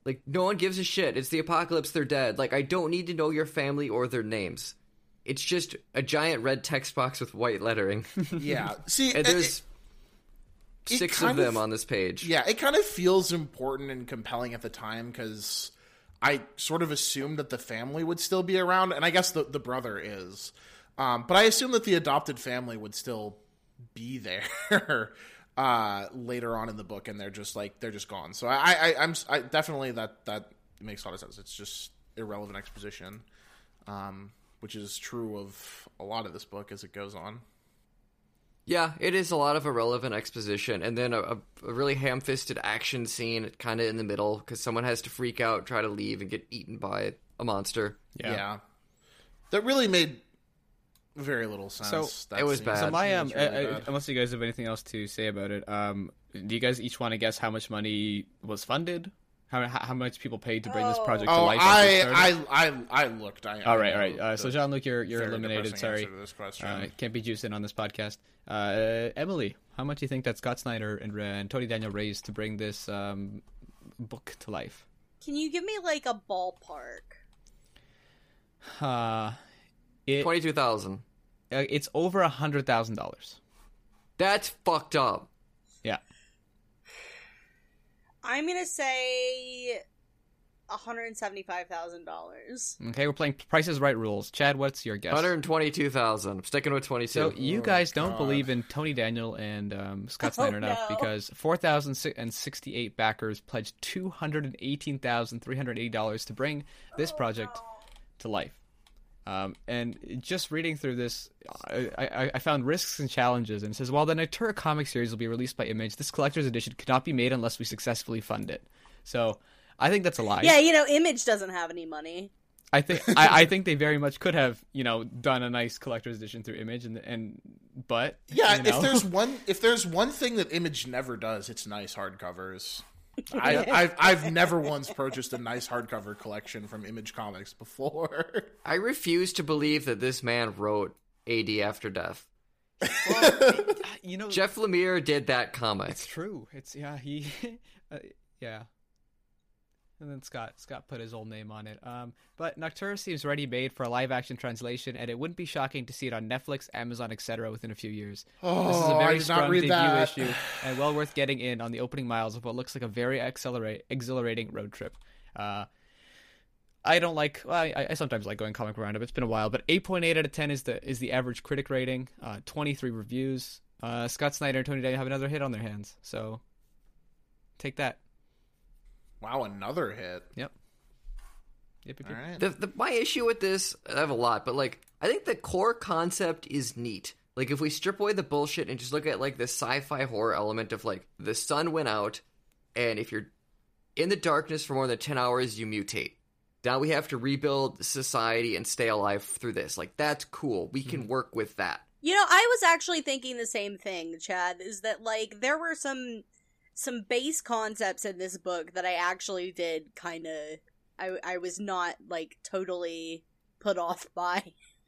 Like, no one gives a shit. It's the apocalypse. They're dead. Like, I don't need to know your family or their names. It's just a giant red text box with white lettering. Yeah. See, and there's it, it six of them of, on this page. Yeah, it kind of feels important and compelling at the time because I sort of assumed that the family would still be around, and I guess the, the brother is. Um, but I assume that the adopted family would still be there uh, later on in the book, and they're just like they're just gone. So I, I I'm I, definitely that that makes a lot of sense. It's just irrelevant exposition, um, which is true of a lot of this book as it goes on. Yeah, it is a lot of irrelevant exposition, and then a, a, a really ham-fisted action scene kind of in the middle because someone has to freak out, try to leave, and get eaten by a monster. Yeah, yeah. That really made very little sense. So that it was scene. bad. So my um, really uh, bad. unless you guys have anything else to say about it, um, do you guys each want to guess how much money was funded? How how much people paid to bring this project to Oh, life? as it I, started? I, I, I looked. I, all I right, all know right. Uh, the so Jean-Luc, you're you're very eliminated. depressing Sorry, answer to this question. uh, can't be juiced in on this podcast. Uh, Emily, how much do you think that Scott Snyder and, and Tony Daniel raised to bring this um, book to life? Can you give me like a ballpark? Uh, it, Twenty-two thousand. uh, it's over a hundred thousand dollars. That's fucked up. Yeah. I'm gonna say one hundred seventy-five thousand dollars. Okay, we're playing Price is Right rules. Chad, what's your guess? One hundred twenty-two thousand. I'm sticking with twenty-two. So you Oh, guys don't God. believe in Tony Daniel and um, Scott Oh, Snyder enough no. because four thousand sixty-eight backers pledged two hundred eighteen thousand three hundred eighty dollars to bring this project to life. Um, and just reading through this, I, I, I found risks and challenges, and it says, while the Natura comic series will be released by Image, this collector's edition could not be made unless we successfully fund it. So I think that's a lie. Yeah, you know, Image doesn't have any money. I think I, I think they very much could have, you know, done a nice collector's edition through Image, and and but Yeah, you know. if there's one, if there's one thing that Image never does, it's nice hardcovers. I, I've I've never once purchased a nice hardcover collection from Image Comics before. I refuse to believe that this man wrote A D After Death. Well, you know, Jeff Lemire did that comic. it's true. It's yeah, he, uh, yeah. And then Scott Scott put his old name on it. Um, but Nocturne seems ready made for a live action translation, and it wouldn't be shocking to see it on Netflix, Amazon, et cetera within a few years. Oh, This is a I very did not strong read debut that. issue, and well worth getting in on the opening miles of what looks like a very accelerate exhilarating road trip. Uh, I don't like. Well, I, I sometimes like going comic roundup. It's been a while, but eight point eight out of ten is the is the average critic rating. Uh, twenty-three reviews. Uh, Scott Snyder and Tony Daniel have another hit on their hands, so take that. Wow, another hit. Yep. Yep, yep, All yep. right. The, the my issue with this, I have a lot, but like I think the core concept is neat. Like if we strip away the bullshit and just look at like the sci-fi horror element of like the sun went out, and if you're in the darkness for more than ten hours, you mutate. Now we have to rebuild society and stay alive through this. Like that's cool. We can work with that. You know, I was actually thinking the same thing, Chad, is that like there were some some base concepts in this book that I actually did kind of I I was not like totally put off by.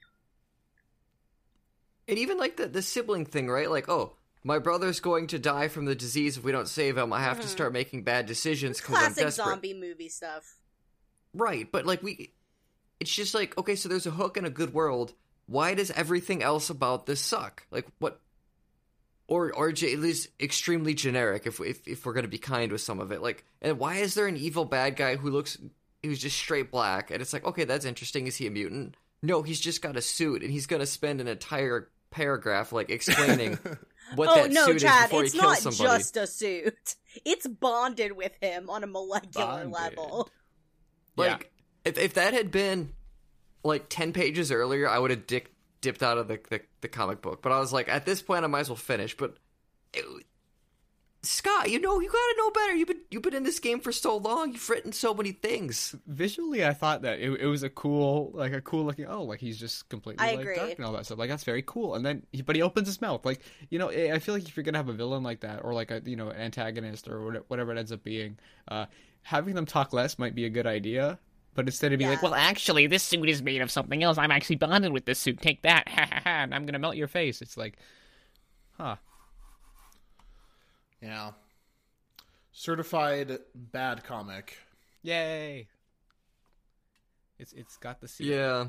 And even like the, the sibling thing, right? Like, oh, my brother's going to die from the disease if we don't save him. I have Mhm. to start making bad decisions because I'm Classic desperate. zombie movie stuff. Right, but like we, it's just like, okay, so there's a hook in a good world. Why does everything else about this suck? Like what? Or or j- at least extremely generic. If if if we're gonna be kind with some of it, like, and why is there an evil bad guy who looks who's just straight black? And it's like, okay, that's interesting. Is he a mutant? No, he's just got a suit, and he's gonna spend an entire paragraph like explaining what Oh that no, suit Chad, is before it's he kills not somebody. just a suit. It's bonded with him on a molecular Bonded. level. Like, if if that had been like ten pages earlier, I would have dick, dipped out of the, the the comic book. But I was like, at this point, I might as well finish. But it, Scott, you know, you gotta know better. You've been you've been in this game for so long. You've written so many things. Visually, I thought that it, it was a cool, like a cool looking. Oh, like he's just completely I like agree. dark and all that stuff. Like that's very cool. And then, he, but he opens his mouth. Like you know, I I feel like if you're gonna have a villain like that, or like a you know an antagonist or what- whatever it ends up being, uh, having them talk less might be a good idea. But instead of being like, Yeah. well, actually, this suit is made of something else. I'm actually bonded with this suit. Take that, ha ha ha! And I'm gonna melt your face. It's like, huh? Yeah. Certified bad comic. Yay! It's it's got the seal. Yeah.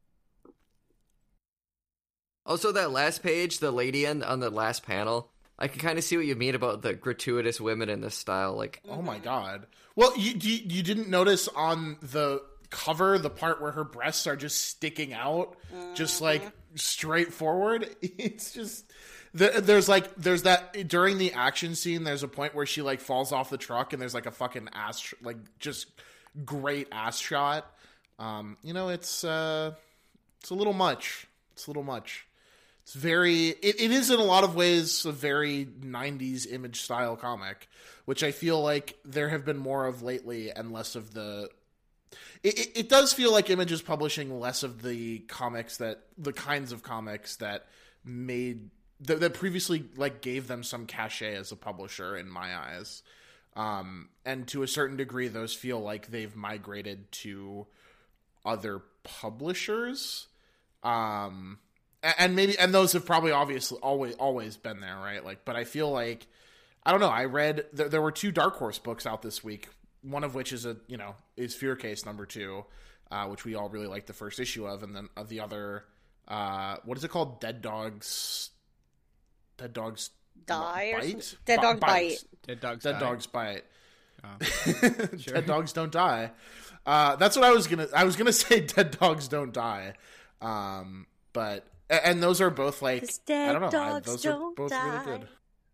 Also, that last page, the lady on, on the last panel, I can kind of see what you mean about the gratuitous women in this style. Like, oh my god. Well, you, you you didn't notice on the cover the part where her breasts are just sticking out, mm-hmm. just like straightforward. It's just there, there's like there's that during the action scene. There's a point where she like falls off the truck and there's like a fucking ass like just great ass shot. Um, you know, it's uh, it's a little much. It's a little much. It's very, it, it is in a lot of ways a very nineties image style comic, which I feel like there have been more of lately and less of the, it, it, it does feel like Image is publishing less of the comics that, the kinds of comics that made, that, that previously like gave them some cachet as a publisher in my eyes. Um, and to a certain degree, those feel like they've migrated to other publishers. Um, And maybe, and those have probably obviously always always been there, right? Like, but I feel like, I don't know. I read there, there were two Dark Horse books out this week. One of which is a you know is Fear Case number two, uh, which we all really liked the first issue of, and then uh, the other, uh, what is it called? Dead Dogs. Dead Dogs Die or Bite. Dead B- Dog Bite. Dead Dogs. Dead die. Dogs Bite. Oh. Sure. Dead Dogs Don't Die. Uh, that's what I was gonna. I was gonna say Dead Dogs Don't Die, um, but. And those are both like I don't know. I, those are both die. really good.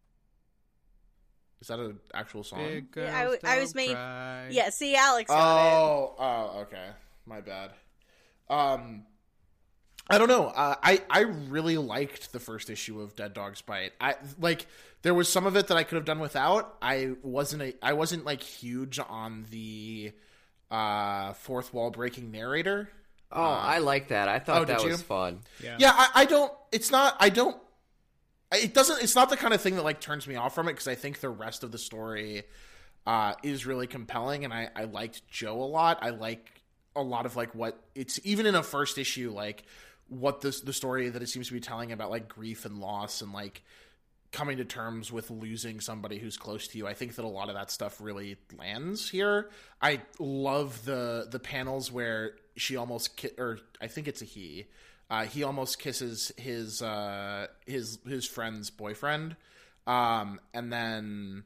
Is that an actual song? Big girls yeah, I, w- I was don't made. cry. Yeah, see, Alex got oh, it. Oh, okay. My bad. Um, I don't know. Uh, I I really liked the first issue of Dead Dogs Bite. I like there was some of it that I could have done without. I wasn't a I wasn't like huge on the uh, fourth wall breaking narrator. oh, uh, I like that. I thought oh, that you? was fun. Yeah. Yeah, I, I don't. It's not. I don't. It doesn't. It's not the kind of thing that like turns me off from it because I think the rest of the story uh, is really compelling, and I, I liked Joe a lot. I like a lot of like what it's even in a first issue, like what this the story that it seems to be telling about like grief and loss and like coming to terms with losing somebody who's close to you. I think that a lot of that stuff really lands here. I love the the panels where she almost ki- or I think it's a he. Uh, he almost kisses his uh, his his friend's boyfriend, um, and then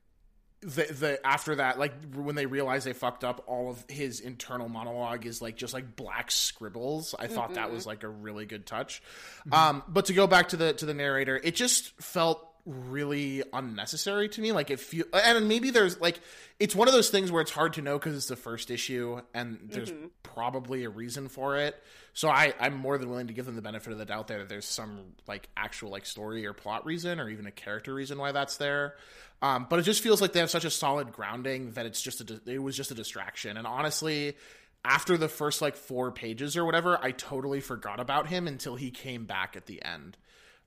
the the after that, like when they realize they fucked up, all of his internal monologue is like just like black scribbles. I thought mm-hmm. that was like a really good touch. Mm-hmm. Um, but to go back to the to the narrator, it just felt really unnecessary to me. Like it feel, and maybe there's like it's one of those things where it's hard to know because it's the first issue, and there's mm-hmm. probably a reason for it. So I, I'm more than willing to give them the benefit of the doubt there that there's some like actual like story or plot reason or even a character reason why that's there. Um, but it just feels like they have such a solid grounding that it's just a, it was just a distraction. And honestly, after the first like four pages or whatever, I totally forgot about him until he came back at the end.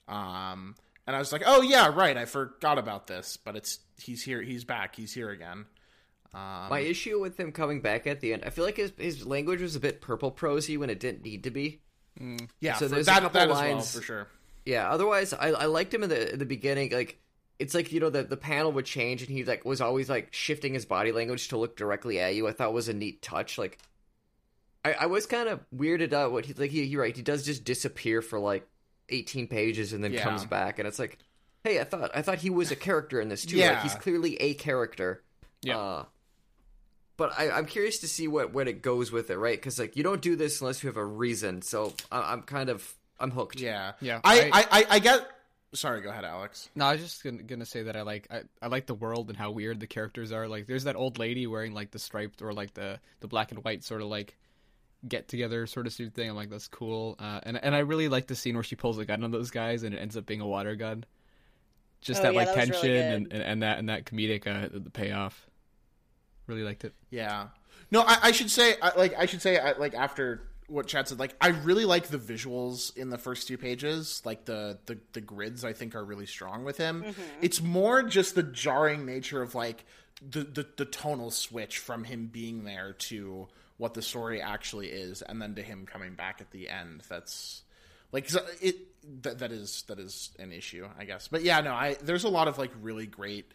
Um, and I was like, oh yeah, right. I forgot about this, but it's, he's here. He's back. He's here again. Um, My issue with him coming back at the end, I feel like his his language was a bit purple prosy when it didn't need to be. Mm, yeah, so for there's that, a couple that lines as well, for sure. Yeah, otherwise I, I liked him in the in the beginning. Like it's like you know the the panel would change and he like was always like shifting his body language to look directly at you. I thought was a neat touch. Like I, I was kind of weirded out what he like he he right he does just disappear for like eighteen pages and then yeah. comes back and it's like, hey, I thought I thought he was a character in this too. Yeah. Like he's clearly a character. Yeah. Uh, But I, I'm curious to see what, what it goes with it, right? Because like you don't do this unless you have a reason. So I, I'm kind of I'm hooked. Yeah, Yeah, I, I- I, I, I get. Sorry, go ahead, Alex. No, I was just gonna, gonna say that I like I, I like the world and how weird the characters are. Like, there's that old lady wearing like the striped or like the, the black and white sort of like get together sort of suit thing. I'm like, that's cool. Uh, and and I really like the scene where she pulls a gun on those guys and it ends up being a water gun. Just Oh, that yeah, like that was tension really and, good. and and that and that comedic uh, the payoff. Really liked it. Yeah. No, I, I should say, I, like, I should say, I, like, after what Chad said, like, I really like the visuals in the first two pages. Like, the, the, the grids, I think, are really strong with him. Mm-hmm. It's more just the jarring nature of, like, the, the, the tonal switch from him being there to what the story actually is, and then to him coming back at the end. That's, like, it, that, that is, that is an issue, I guess. But, yeah, no, I, there's a lot of, like, really great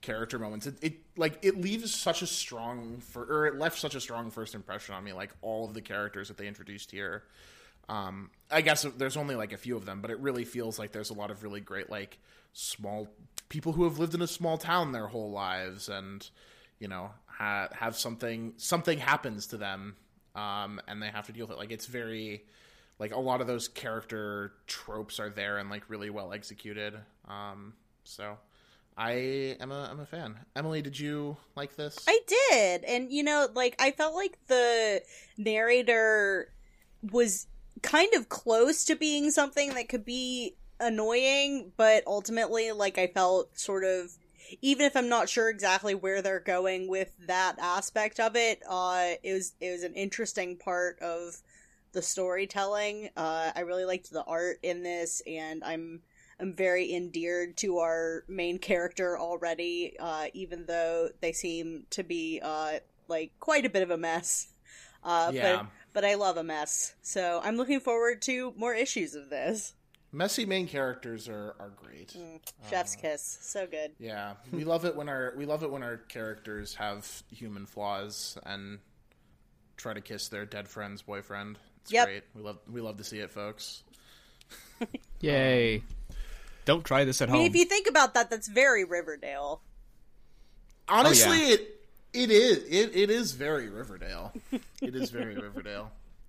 character moments. It, it like it leaves such a strong for or it left such a strong first impression on me. Like all of the characters that they introduced here. Um, I guess there's only like a few of them, but it really feels like there's a lot of really great like small people who have lived in a small town their whole lives, and you know ha- have something something happens to them, um, and they have to deal with it. Like it's very like a lot of those character tropes are there and like really well executed. Um, so I am a I'm a fan. Emily, did you like this? I did, and you know, like I felt like the narrator was kind of close to being something that could be annoying, but ultimately, like, I felt sort of, even if I'm not sure exactly where they're going with that aspect of it, uh, it was, it was an interesting part of the storytelling. Uh, I really liked the art in this, and I'm, I'm very endeared to our main character already, uh, even though they seem to be, uh, like, quite a bit of a mess. Uh, yeah. But, but I love a mess, so I'm looking forward to more issues of this. Messy main characters are, are great. Mm, chef's uh, kiss, so good. Yeah, we love it when our we love it when our characters have human flaws and try to kiss their dead friend's boyfriend. It's yep. great. We love we love to see it, folks. Yay! Um, Don't try this at I mean, home. if you think about that, that's very Riverdale. Honestly, oh, yeah. it it is it, it is very Riverdale. It is very Riverdale.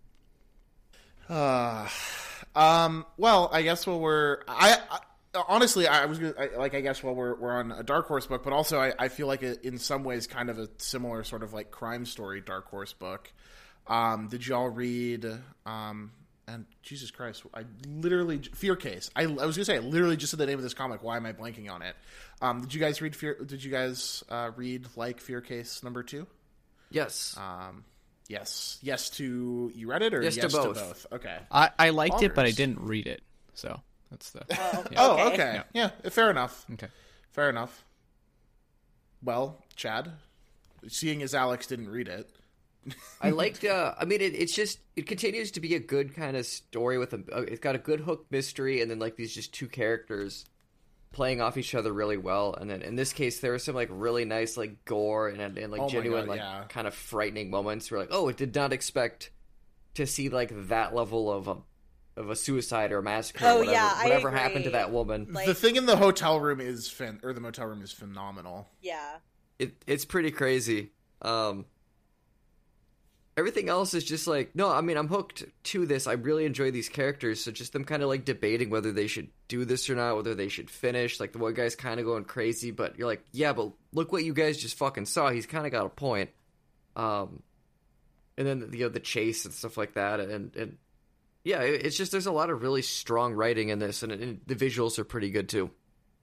Uh Um. Well, I guess while we're, I, I honestly, I was gonna, I, like, I guess while we're we're on a Dark Horse book, but also I, I feel like it, in some ways, kind of a similar sort of like crime story Dark Horse book. Um. Did y'all read? Um. And Jesus Christ, I literally Fear Case. I, I was gonna say, I literally just said the name of this comic. Why am I blanking on it? Um. Did you guys read Fear? Did you guys uh, read like Fear Case number two? Yes. Um. Yes. Yes to you read it or yes, yes to, both. to both? Okay. I, I liked Honors. it, but I didn't read it. So that's the. Oh, yeah. Oh, okay. okay. Yeah. yeah, fair enough. Okay. Fair enough. Well, Chad, seeing as Alex didn't read it. I liked, uh, I mean, it, it's just, it continues to be a good kind of story with a, uh, it's got a good hook mystery, and then, like, these just two characters playing off each other really well, and then, in this case, there was some, like, really nice, like, gore and, and like, Oh my genuine, God, like, yeah. kind of frightening moments where, like, oh, it did not expect to see, like, that level of a, of a suicide or a massacre Oh, or whatever, yeah, I whatever agree. happened to that woman. Like- The thing in the hotel room is fin- or the motel room is phenomenal. Yeah. It, it's pretty crazy. Um... Everything else is just like, no, I mean, I'm hooked to this. I really enjoy these characters. So just them kind of like debating whether they should do this or not, whether they should finish. Like the one guy's kind of going crazy, but you're like, yeah, but look what you guys just fucking saw. He's kind of got a point. Um, and then, you know, the chase and stuff like that. And, and yeah, it, it's just, there's a lot of really strong writing in this, and, and the visuals are pretty good too.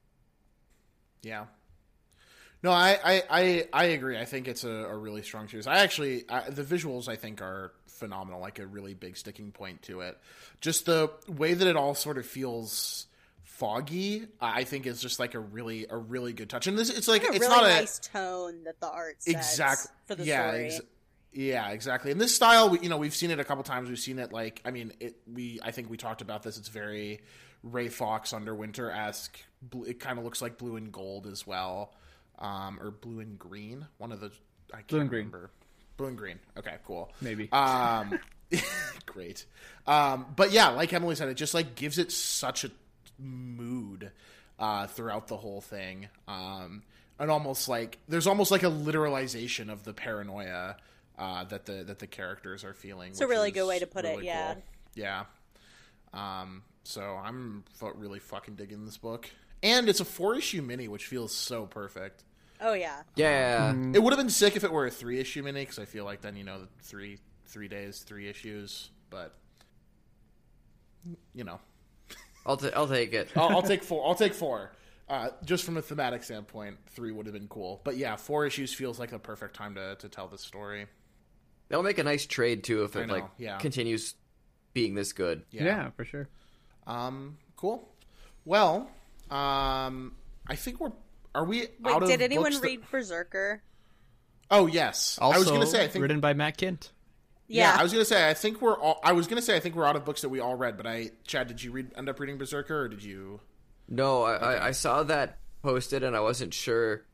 Yeah. No, I, I, I, I agree. I think it's a, a really strong series. I actually, I, the visuals I think are phenomenal, like a really big sticking point to it. Just the way that it all sort of feels foggy, I think is just like a really, a really good touch. And this, it's like, Like a it's really not nice a tone that the art sets exactly for the yeah, story. Ex- yeah, exactly. And this style, we, you know, we've seen it a couple times. We've seen it like, I mean, it, we, I think we talked about this. It's very Ray Fox Underwinter-esque. It kind of looks like Blue and Gold as well. Um, or Blue and Green, one of the I can't Blue and Green. remember. Blue and Green. Okay, cool. Maybe. Um, great. Um, but yeah, like Emily said, it just like gives it such a mood uh, throughout the whole thing, um, and almost like there's almost like a literalization of the paranoia uh, that the that the characters are feeling. It's a which really is good way to put it, really yeah. cool. Yeah. Um, so I'm f- really fucking digging this book, and it's a four issue mini, which feels so perfect. Oh, yeah. Yeah. Mm. It would have been sick if it were a three issue mini, because I feel like then, you know, three three days, three issues. But you know, I'll, t- I'll take it. I'll, I'll take four. I'll take four. Uh, just from a thematic standpoint, three would have been cool. But yeah, four issues feels like the perfect time to to tell this story. That'll make a nice trade too if I it know, like yeah. continues being this good. Yeah. Yeah, for sure. Um. Cool. Well, um, I think we're. Are we Wait, out of did anyone books that- read Berserker? Oh yes. Also, I was gonna say I think written by Matt Kint. Yeah, Yeah. I was gonna say I think we're all. I was gonna say I think we're out of books that we all read. But I, Chad, did you read end up reading Berserker or did you? No, I, I, I saw that posted and I wasn't sure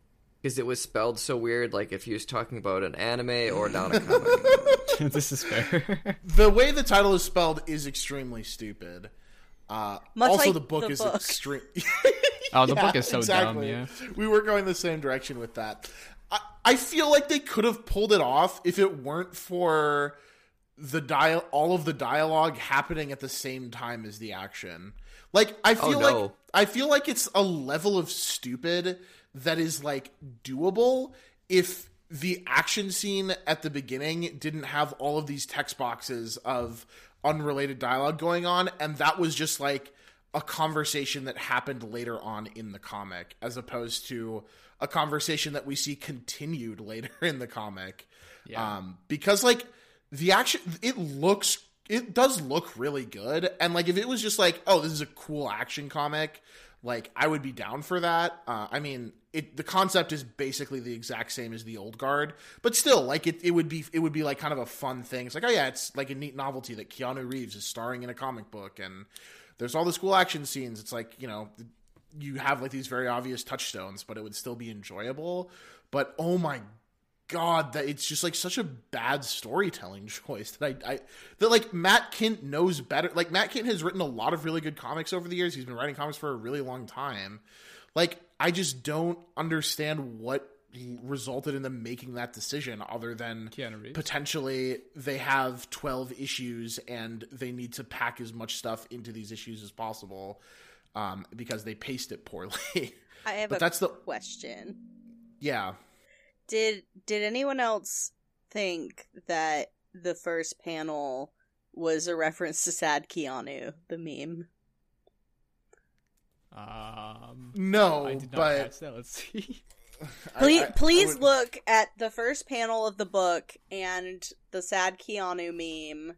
because it was spelled so weird, like if he was talking about an anime or not a comic. This is fair. The way the title is spelled is extremely stupid. Uh, Much also, like the book the is book. extreme. Oh, the Yeah, book is so exactly. dumb, yeah. We were going the same direction with that. I, I feel like they could have pulled it off if it weren't for the dia- all of the dialogue happening at the same time as the action. Like, I feel Oh, like no. I feel like it's a level of stupid that is like doable if the action scene at the beginning didn't have all of these text boxes of unrelated dialogue going on, and that was just like a conversation that happened later on in the comic, as opposed to a conversation that we see continued later in the comic. Yeah. Um, because like the action, it looks, it does look really good. And like, if it was just like, oh, this is a cool action comic, like I would be down for that. Uh, I mean, it, the concept is basically the exact same as the Old Guard, but still like it, it would be, it would be like kind of a fun thing. It's like, oh yeah, it's like a neat novelty that Keanu Reeves is starring in a comic book, and there's all this cool action scenes. It's like, you know, you have like these very obvious touchstones, but it would still be enjoyable. But oh my God, that it's just like such a bad storytelling choice that I, I that like Matt Kint knows better. Like Matt Kint has written a lot of really good comics over the years. He's been writing comics for a really long time. Like, I just don't understand what resulted in them making that decision, other than Keanu Reeves. potentially they have twelve issues and they need to pack as much stuff into these issues as possible, um, because they paced it poorly. I have But a that's the question. yeah. Did did anyone else think that the first panel was a reference to Sad Keanu, the meme? Um, No, I did not but catch that. Let's see. I- Please, I- I please would- look at the first panel of the book and the Sad Keanu meme.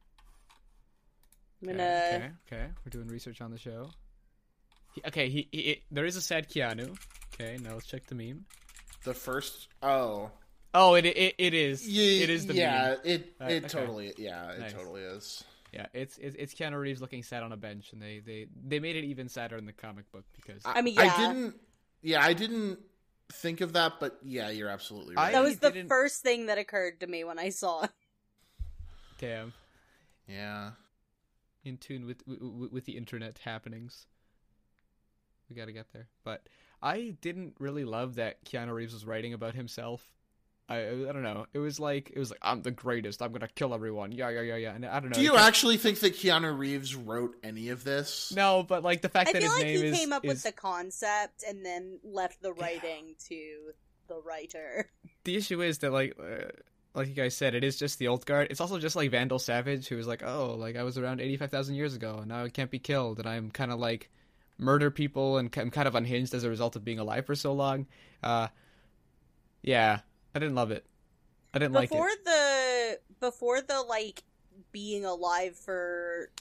I'm gonna. Okay, okay, okay. We're doing research on the show. He, okay, he, he it, there is a sad Keanu. Okay, now let's check the meme. The first oh Oh, it it, it is. yeah, it is the yeah meme. it Uh, it okay. totally yeah it Nice. totally is. Yeah, it's, it's it's Keanu Reeves looking sad on a bench, and they, they, they made it even sadder in the comic book because I mean, I yeah. didn't yeah I didn't think of that, but yeah, you're absolutely right. That I was the didn't- first thing that occurred to me when I saw it. damn, yeah. in tune with, with with the internet happenings. We gotta get there, but I didn't really love that Keanu Reeves was writing about himself. I I don't know. It was like it was like I'm the greatest. I'm gonna kill everyone. Yeah, yeah, yeah, yeah. And I don't know. Do it you kept- actually think that Keanu Reeves wrote any of this? No, but like the fact I that feel his like name he is came up with is- the concept and then left the writing to the writer. the issue is that like uh, like you guys said, it is just the old guard. It's also just like Vandal Savage, who was like, oh, like I was around eighty-five thousand years ago, and now I can't be killed, and I'm kind of like murder people, and I'm kind of unhinged as a result of being alive for so long. Uh, yeah, I didn't love it. I didn't like Before it. the before the like being alive for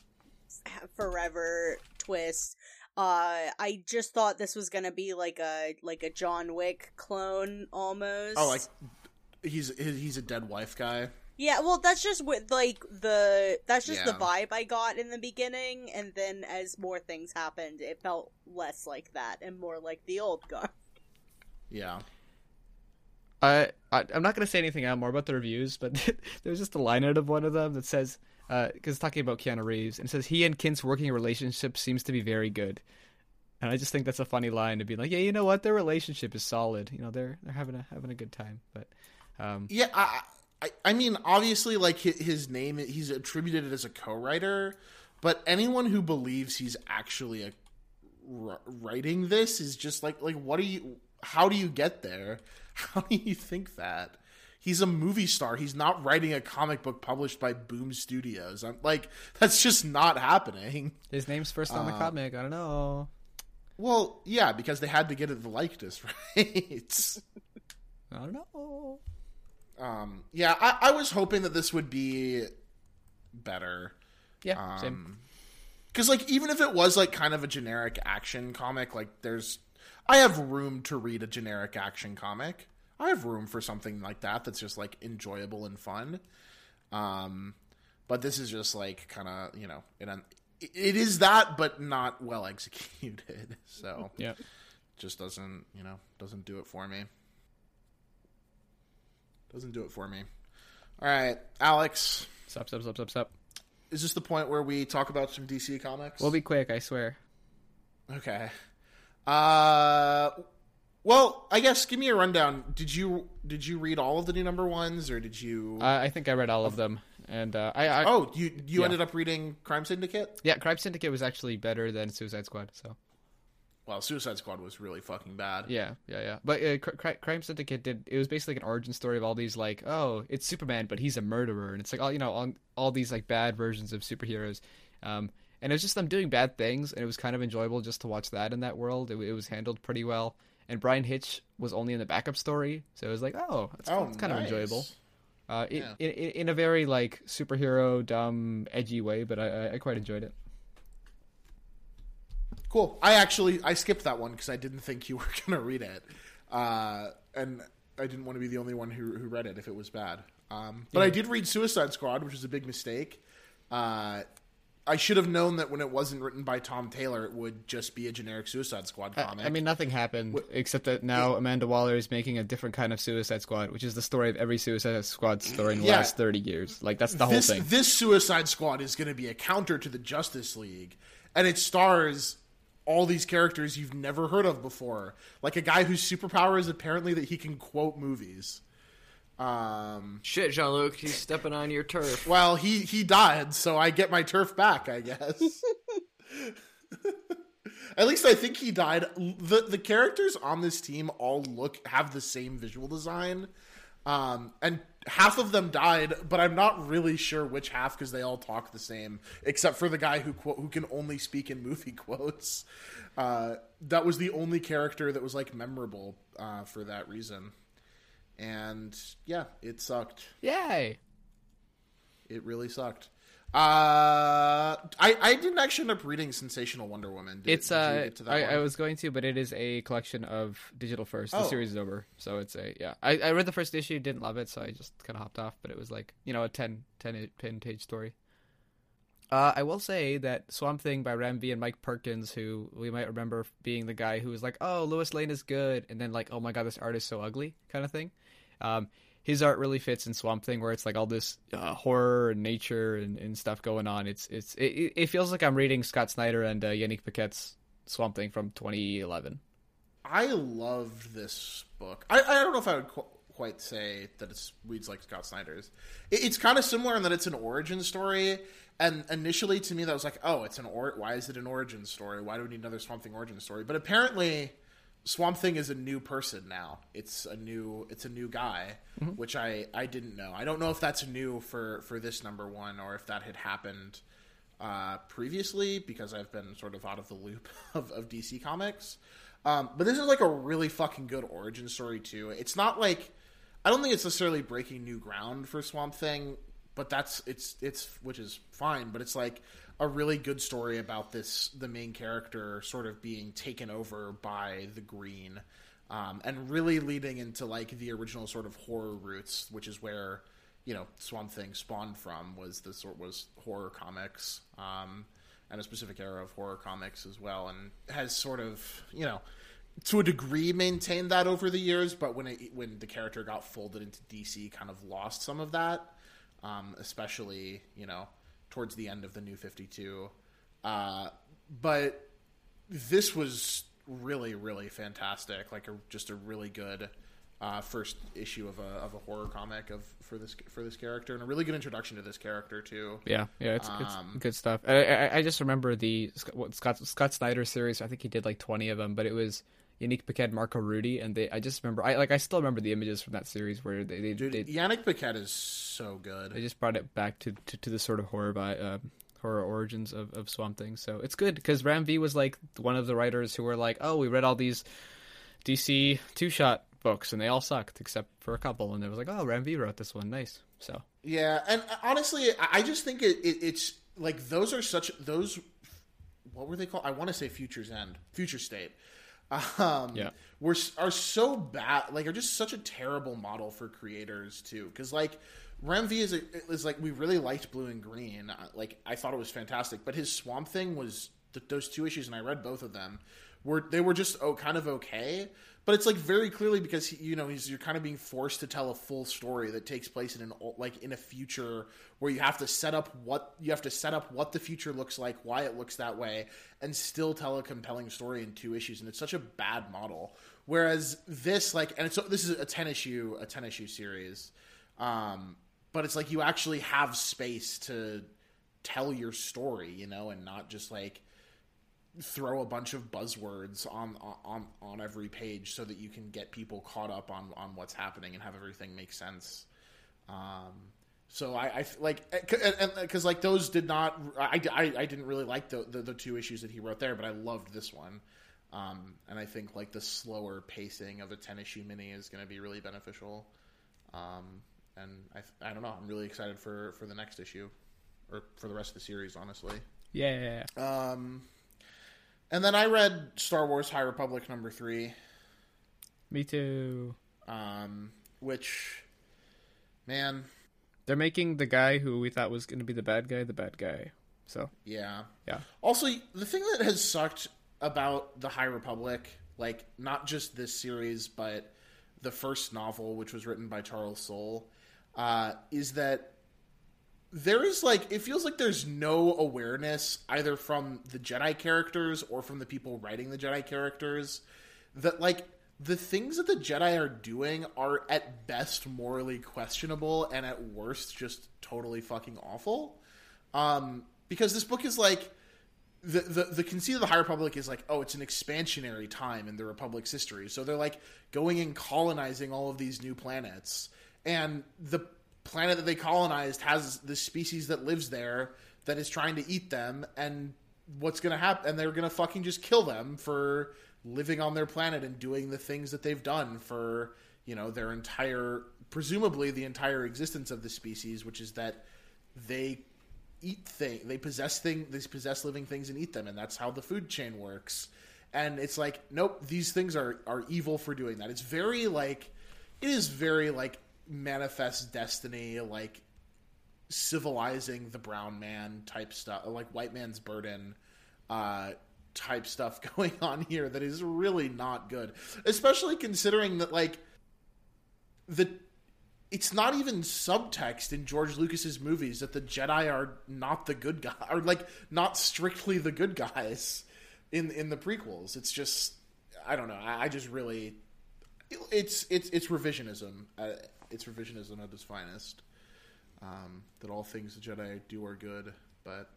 forever twist, uh, I just thought this was gonna be like a like a John Wick clone almost. Oh, like he's he's a dead wife guy. Yeah, well, that's just what like the that's just the Yeah. vibe I got in the beginning, and then as more things happened, it felt less like that and more like the old guard. Yeah. I, I I'm not gonna say anything out more about the reviews, but there's just a line out of one of them that says, because it's talking about Keanu Reeves, and it says he and Kint's working relationship seems to be very good, and I just think that's a funny line to be like, yeah, you know what, their relationship is solid, you know, they're they're having a having a good time, but um, Yeah, I, I, I mean, obviously, like his, his name, he's attributed it as a co-writer, but anyone who believes he's actually a, r- writing this is just like, like, what do you? How do you get there? How do you think that? He's a movie star. He's not writing a comic book published by Boom Studios. I'm like, that's just not happening. his name's first on the Uh, comic. I don't know. Well, yeah, because they had to get it the likeness right. I don't know. Um, yeah, I, I was hoping that this would be better. Yeah, same. Um, because like even if it was like kind of a generic action comic, like there's, I have room to read a generic action comic. I have room for something like that that's just like enjoyable and fun. Um, but this is just like kind of, you know, it, it is that, but not well executed. So Yeah. just doesn't, you know, doesn't do it for me. Doesn't do it for me. All right, Alex. Sup, sup, sup, sup, sup. Is this the point where we talk about some D C comics? We'll be quick, I swear. Okay. Uh, well, I guess give me a rundown. Did you did you read all of the new number ones, or did you? Uh, I think I read all of them, and uh, I, I. Oh, you you yeah. ended up reading Crime Syndicate? Yeah, Crime Syndicate was actually better than Suicide Squad. So. Well, Suicide Squad was really fucking bad. Yeah, yeah, yeah. But uh, Cr- Crime Syndicate did. It was basically like an origin story of all these like, oh, it's Superman, but he's a murderer, and it's like all you know, all, all these like bad versions of superheroes. Um, and it was just them doing bad things, and it was kind of enjoyable just to watch that in that world. It, it was handled pretty well, and Brian Hitch was only in the backup story, so it was like, oh, it's, oh, it's kind nice. of enjoyable. Uh, Yeah. in, in in a very like superhero dumb edgy way, but I I, I quite enjoyed it. Cool. I actually I skipped that one because I didn't think you were gonna read it, uh, and I didn't want to be the only one who who read it if it was bad. Um, but Yeah. I did read Suicide Squad, which was a big mistake. Uh, I should have known that when it wasn't written by Tom Taylor, it would just be a generic Suicide Squad I, comic. I mean, nothing happened What- except that now Amanda Waller is making a different kind of Suicide Squad, which is the story of every Suicide Squad story in the Yeah. last thirty years. Like that's the this whole thing. this Suicide Squad is going to be a counter to the Justice League, and it stars all these characters you've never heard of before, like a guy whose superpower is apparently that he can quote movies. Um, Shit, Jean-Luc, he's stepping on your turf. well, he he died, so I get my turf back, I guess. At least I think he died. the The characters on this team all look have the same visual design, um, and half of them died, but I'm not really sure which half because they all talk the same, except for the guy who quote, who can only speak in movie quotes. Uh, that was the only character that was like memorable uh, for that reason. And yeah, it sucked. Yay! It really sucked. Uh, I I didn't actually end up reading Sensational Wonder Woman. Did, It's did you uh, get to that I, one? I was going to, but it is a collection of digital first. The Oh. series is over, so it's a yeah. I, I read the first issue, didn't love it, so I just kind of hopped off. But it was like you know a ten, ten, ten page story. Uh, I will say that Swamp Thing by Ram V and Mike Perkins, who we might remember being the guy who was like, "Oh, Lois Lane is good," and then like, "Oh my god, this art is so ugly," kind of thing. Um, his art really fits in Swamp Thing, where it's like all this uh, horror and nature and, and stuff going on. It's it's it, it feels like I'm reading Scott Snyder and uh, Yannick Paquette's Swamp Thing from twenty eleven. I loved this book. I, I don't know if I would qu- quite say that it reads like Scott Snyder's. It, it's kind of similar in that it's an origin story. And initially, to me, that was like, oh, it's an or. Why is it an origin story? Why do we need another Swamp Thing origin story? But apparently, Swamp Thing is a new person now. It's a new. It's a new guy, mm-hmm. which I, I didn't know. I don't know if that's new for, for this number one or if that had happened uh, previously because I've been sort of out of the loop of, of D C Comics. Um, but this is like a really fucking good origin story too. It's not like I don't think it's necessarily breaking new ground for Swamp Thing. But that's it's it's which is fine. But it's like a really good story about this the main character sort of being taken over by the Green, um, and really leading into like the original sort of horror roots, which is where you know Swamp Thing spawned from was the sort was horror comics, um, and a specific era of horror comics as well, and has sort of you know to a degree maintained that over the years. But when it when the character got folded into D C, kind of lost some of that. Um, especially, you know, towards the end of the New fifty-two. Uh, but this was really, really fantastic. Like, a, just a really good uh, first issue of a of a horror comic of for this for this character, and a really good introduction to this character too. Yeah, yeah, it's, it's Um, good stuff. I, I, I just remember the what Scott Scott Snyder series. I think he did like twenty of them, but it was Yannick Paquette, Marco Rudy, and they. I just remember, I like, I still remember the images from that series where they, they, Dude, they, Yannick Paquette is so good. they just brought it back to, to, to the sort of horror by uh, horror origins of, of Swamp Thing. So it's good because Ram V was like one of the writers who were like, oh, we read all these D C two shot books and they all sucked except for a couple, and it was like, oh, Ram V wrote this one, nice. So Yeah, and honestly, I I just think it, it, it's like those are such those. What were they called? I want to say Future's End, Future State. Um, yeah, were are so bad, like are just such a terrible model for creators too. Because like Ram V is a, is like we really liked Blue and Green, like I thought it was fantastic, but his Swamp Thing was th- those two issues, and I read both of them, were they were just oh kind of okay. But it's like very clearly because he, you know he's you're kind of being forced to tell a full story that takes place in an like in a future where you have to set up what you have to set up what the future looks like, why it looks that way, and still tell a compelling story in two issues. And it's such a bad model. Whereas this like and it's this is a ten issue a ten issue series, um, but it's like you actually have space to tell your story, you know, and not just like throw a bunch of buzzwords on on on every page so that you can get people caught up on on what's happening and have everything make sense. Um, so I, I like because like those did not I, I, I didn't really like the, the the two issues that he wrote there, but I loved this one. Um, and I think like the slower pacing of a ten issue mini is going to be really beneficial. Um, and I I don't know, I'm really excited for for the next issue or for the rest of the series, honestly. Yeah. Um. And then I read Star Wars High Republic number three. Me too. Um, which, man. They're making the guy who we thought was going to be the bad guy, the bad guy. So. Yeah. Yeah. Also, the thing that has sucked about the High Republic, like, not just this series, but the first novel, which was written by Charles Soule, uh, is that there is, like, it feels like there's no awareness either from the Jedi characters or from the people writing the Jedi characters that, like, the things that the Jedi are doing are at best morally questionable and at worst just totally fucking awful. Um, because this book is, like, the, the, the conceit of the High Republic is, like, oh, it's an expansionary time in the Republic's history. So they're, like, going and colonizing all of these new planets. And the planet that they colonized has this species that lives there that is trying to eat them, and what's going to happen, and they're going to fucking just kill them for living on their planet and doing the things that they've done for, you know, their entire, presumably the entire existence of the species, which is that they eat things, they possess things, they possess living things and eat them, and that's how the food chain works. And it's like, nope, these things are, are evil for doing that. It's very, like, it is very, like, Manifest Destiny, like civilizing the brown man type stuff, like white man's burden uh, type stuff going on here that is really not good, especially considering that like the it's not even subtext in George Lucas's movies that the Jedi are not the good guy, or like not strictly the good guys in in the prequels. It's just I don't know. I, I just really it's it's it's revisionism. Uh, It's revisionism at its finest. Um, that all things the Jedi do are good, but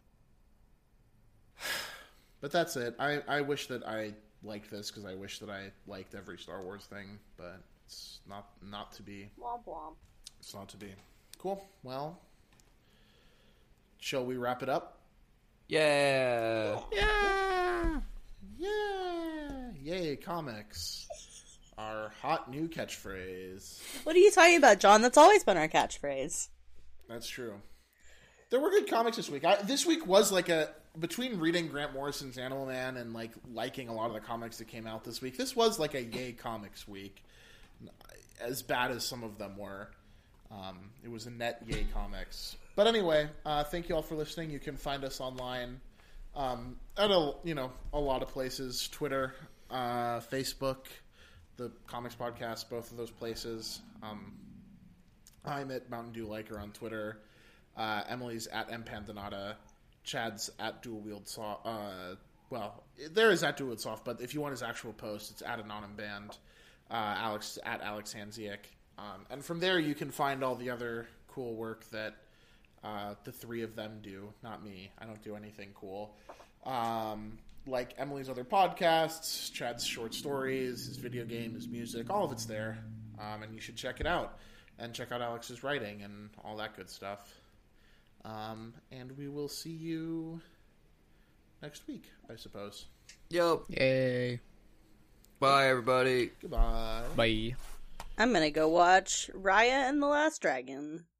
but that's it. I, I wish that I liked this because I wish that I liked every Star Wars thing, but it's not not to be. Womp womp. It's not to be. Cool. Well, shall we wrap it up? Yeah. Yeah. Yeah. Yay, comics. Our hot new catchphrase. What are you talking about, John? That's always been our catchphrase. That's true. There were good comics this week. I, this week was like a between reading Grant Morrison's Animal Man and like liking a lot of the comics that came out this week. This was like a yay comics week, as bad as some of them were. Um, it was a net yay comics. But anyway, uh, thank you all for listening. You can find us online um, at a you know a lot of places: Twitter, uh, Facebook. The Comics Podcast, both of those places. Um, I'm at Mountain Dew Liker on Twitter. Uh, Emily's at mpandanata. Chad's at Dual Wield Soft. Uh, well, there is at Dual Wield Soft, but if you want his actual post, it's at Anonym Band. Uh, Alex at Alex Hanziak. Um, and from there, you can find all the other cool work that uh, the three of them do. Not me. I don't do anything cool. Um, like Emily's other podcasts, Chad's short stories, his video game, his music, all of it's there. Um, and you should check it out. And check out Alex's writing and all that good stuff. Um, and we will see you next week, I suppose. Yep. Yay. Bye, everybody. Goodbye. Bye. I'm gonna go watch Raya and the Last Dragon.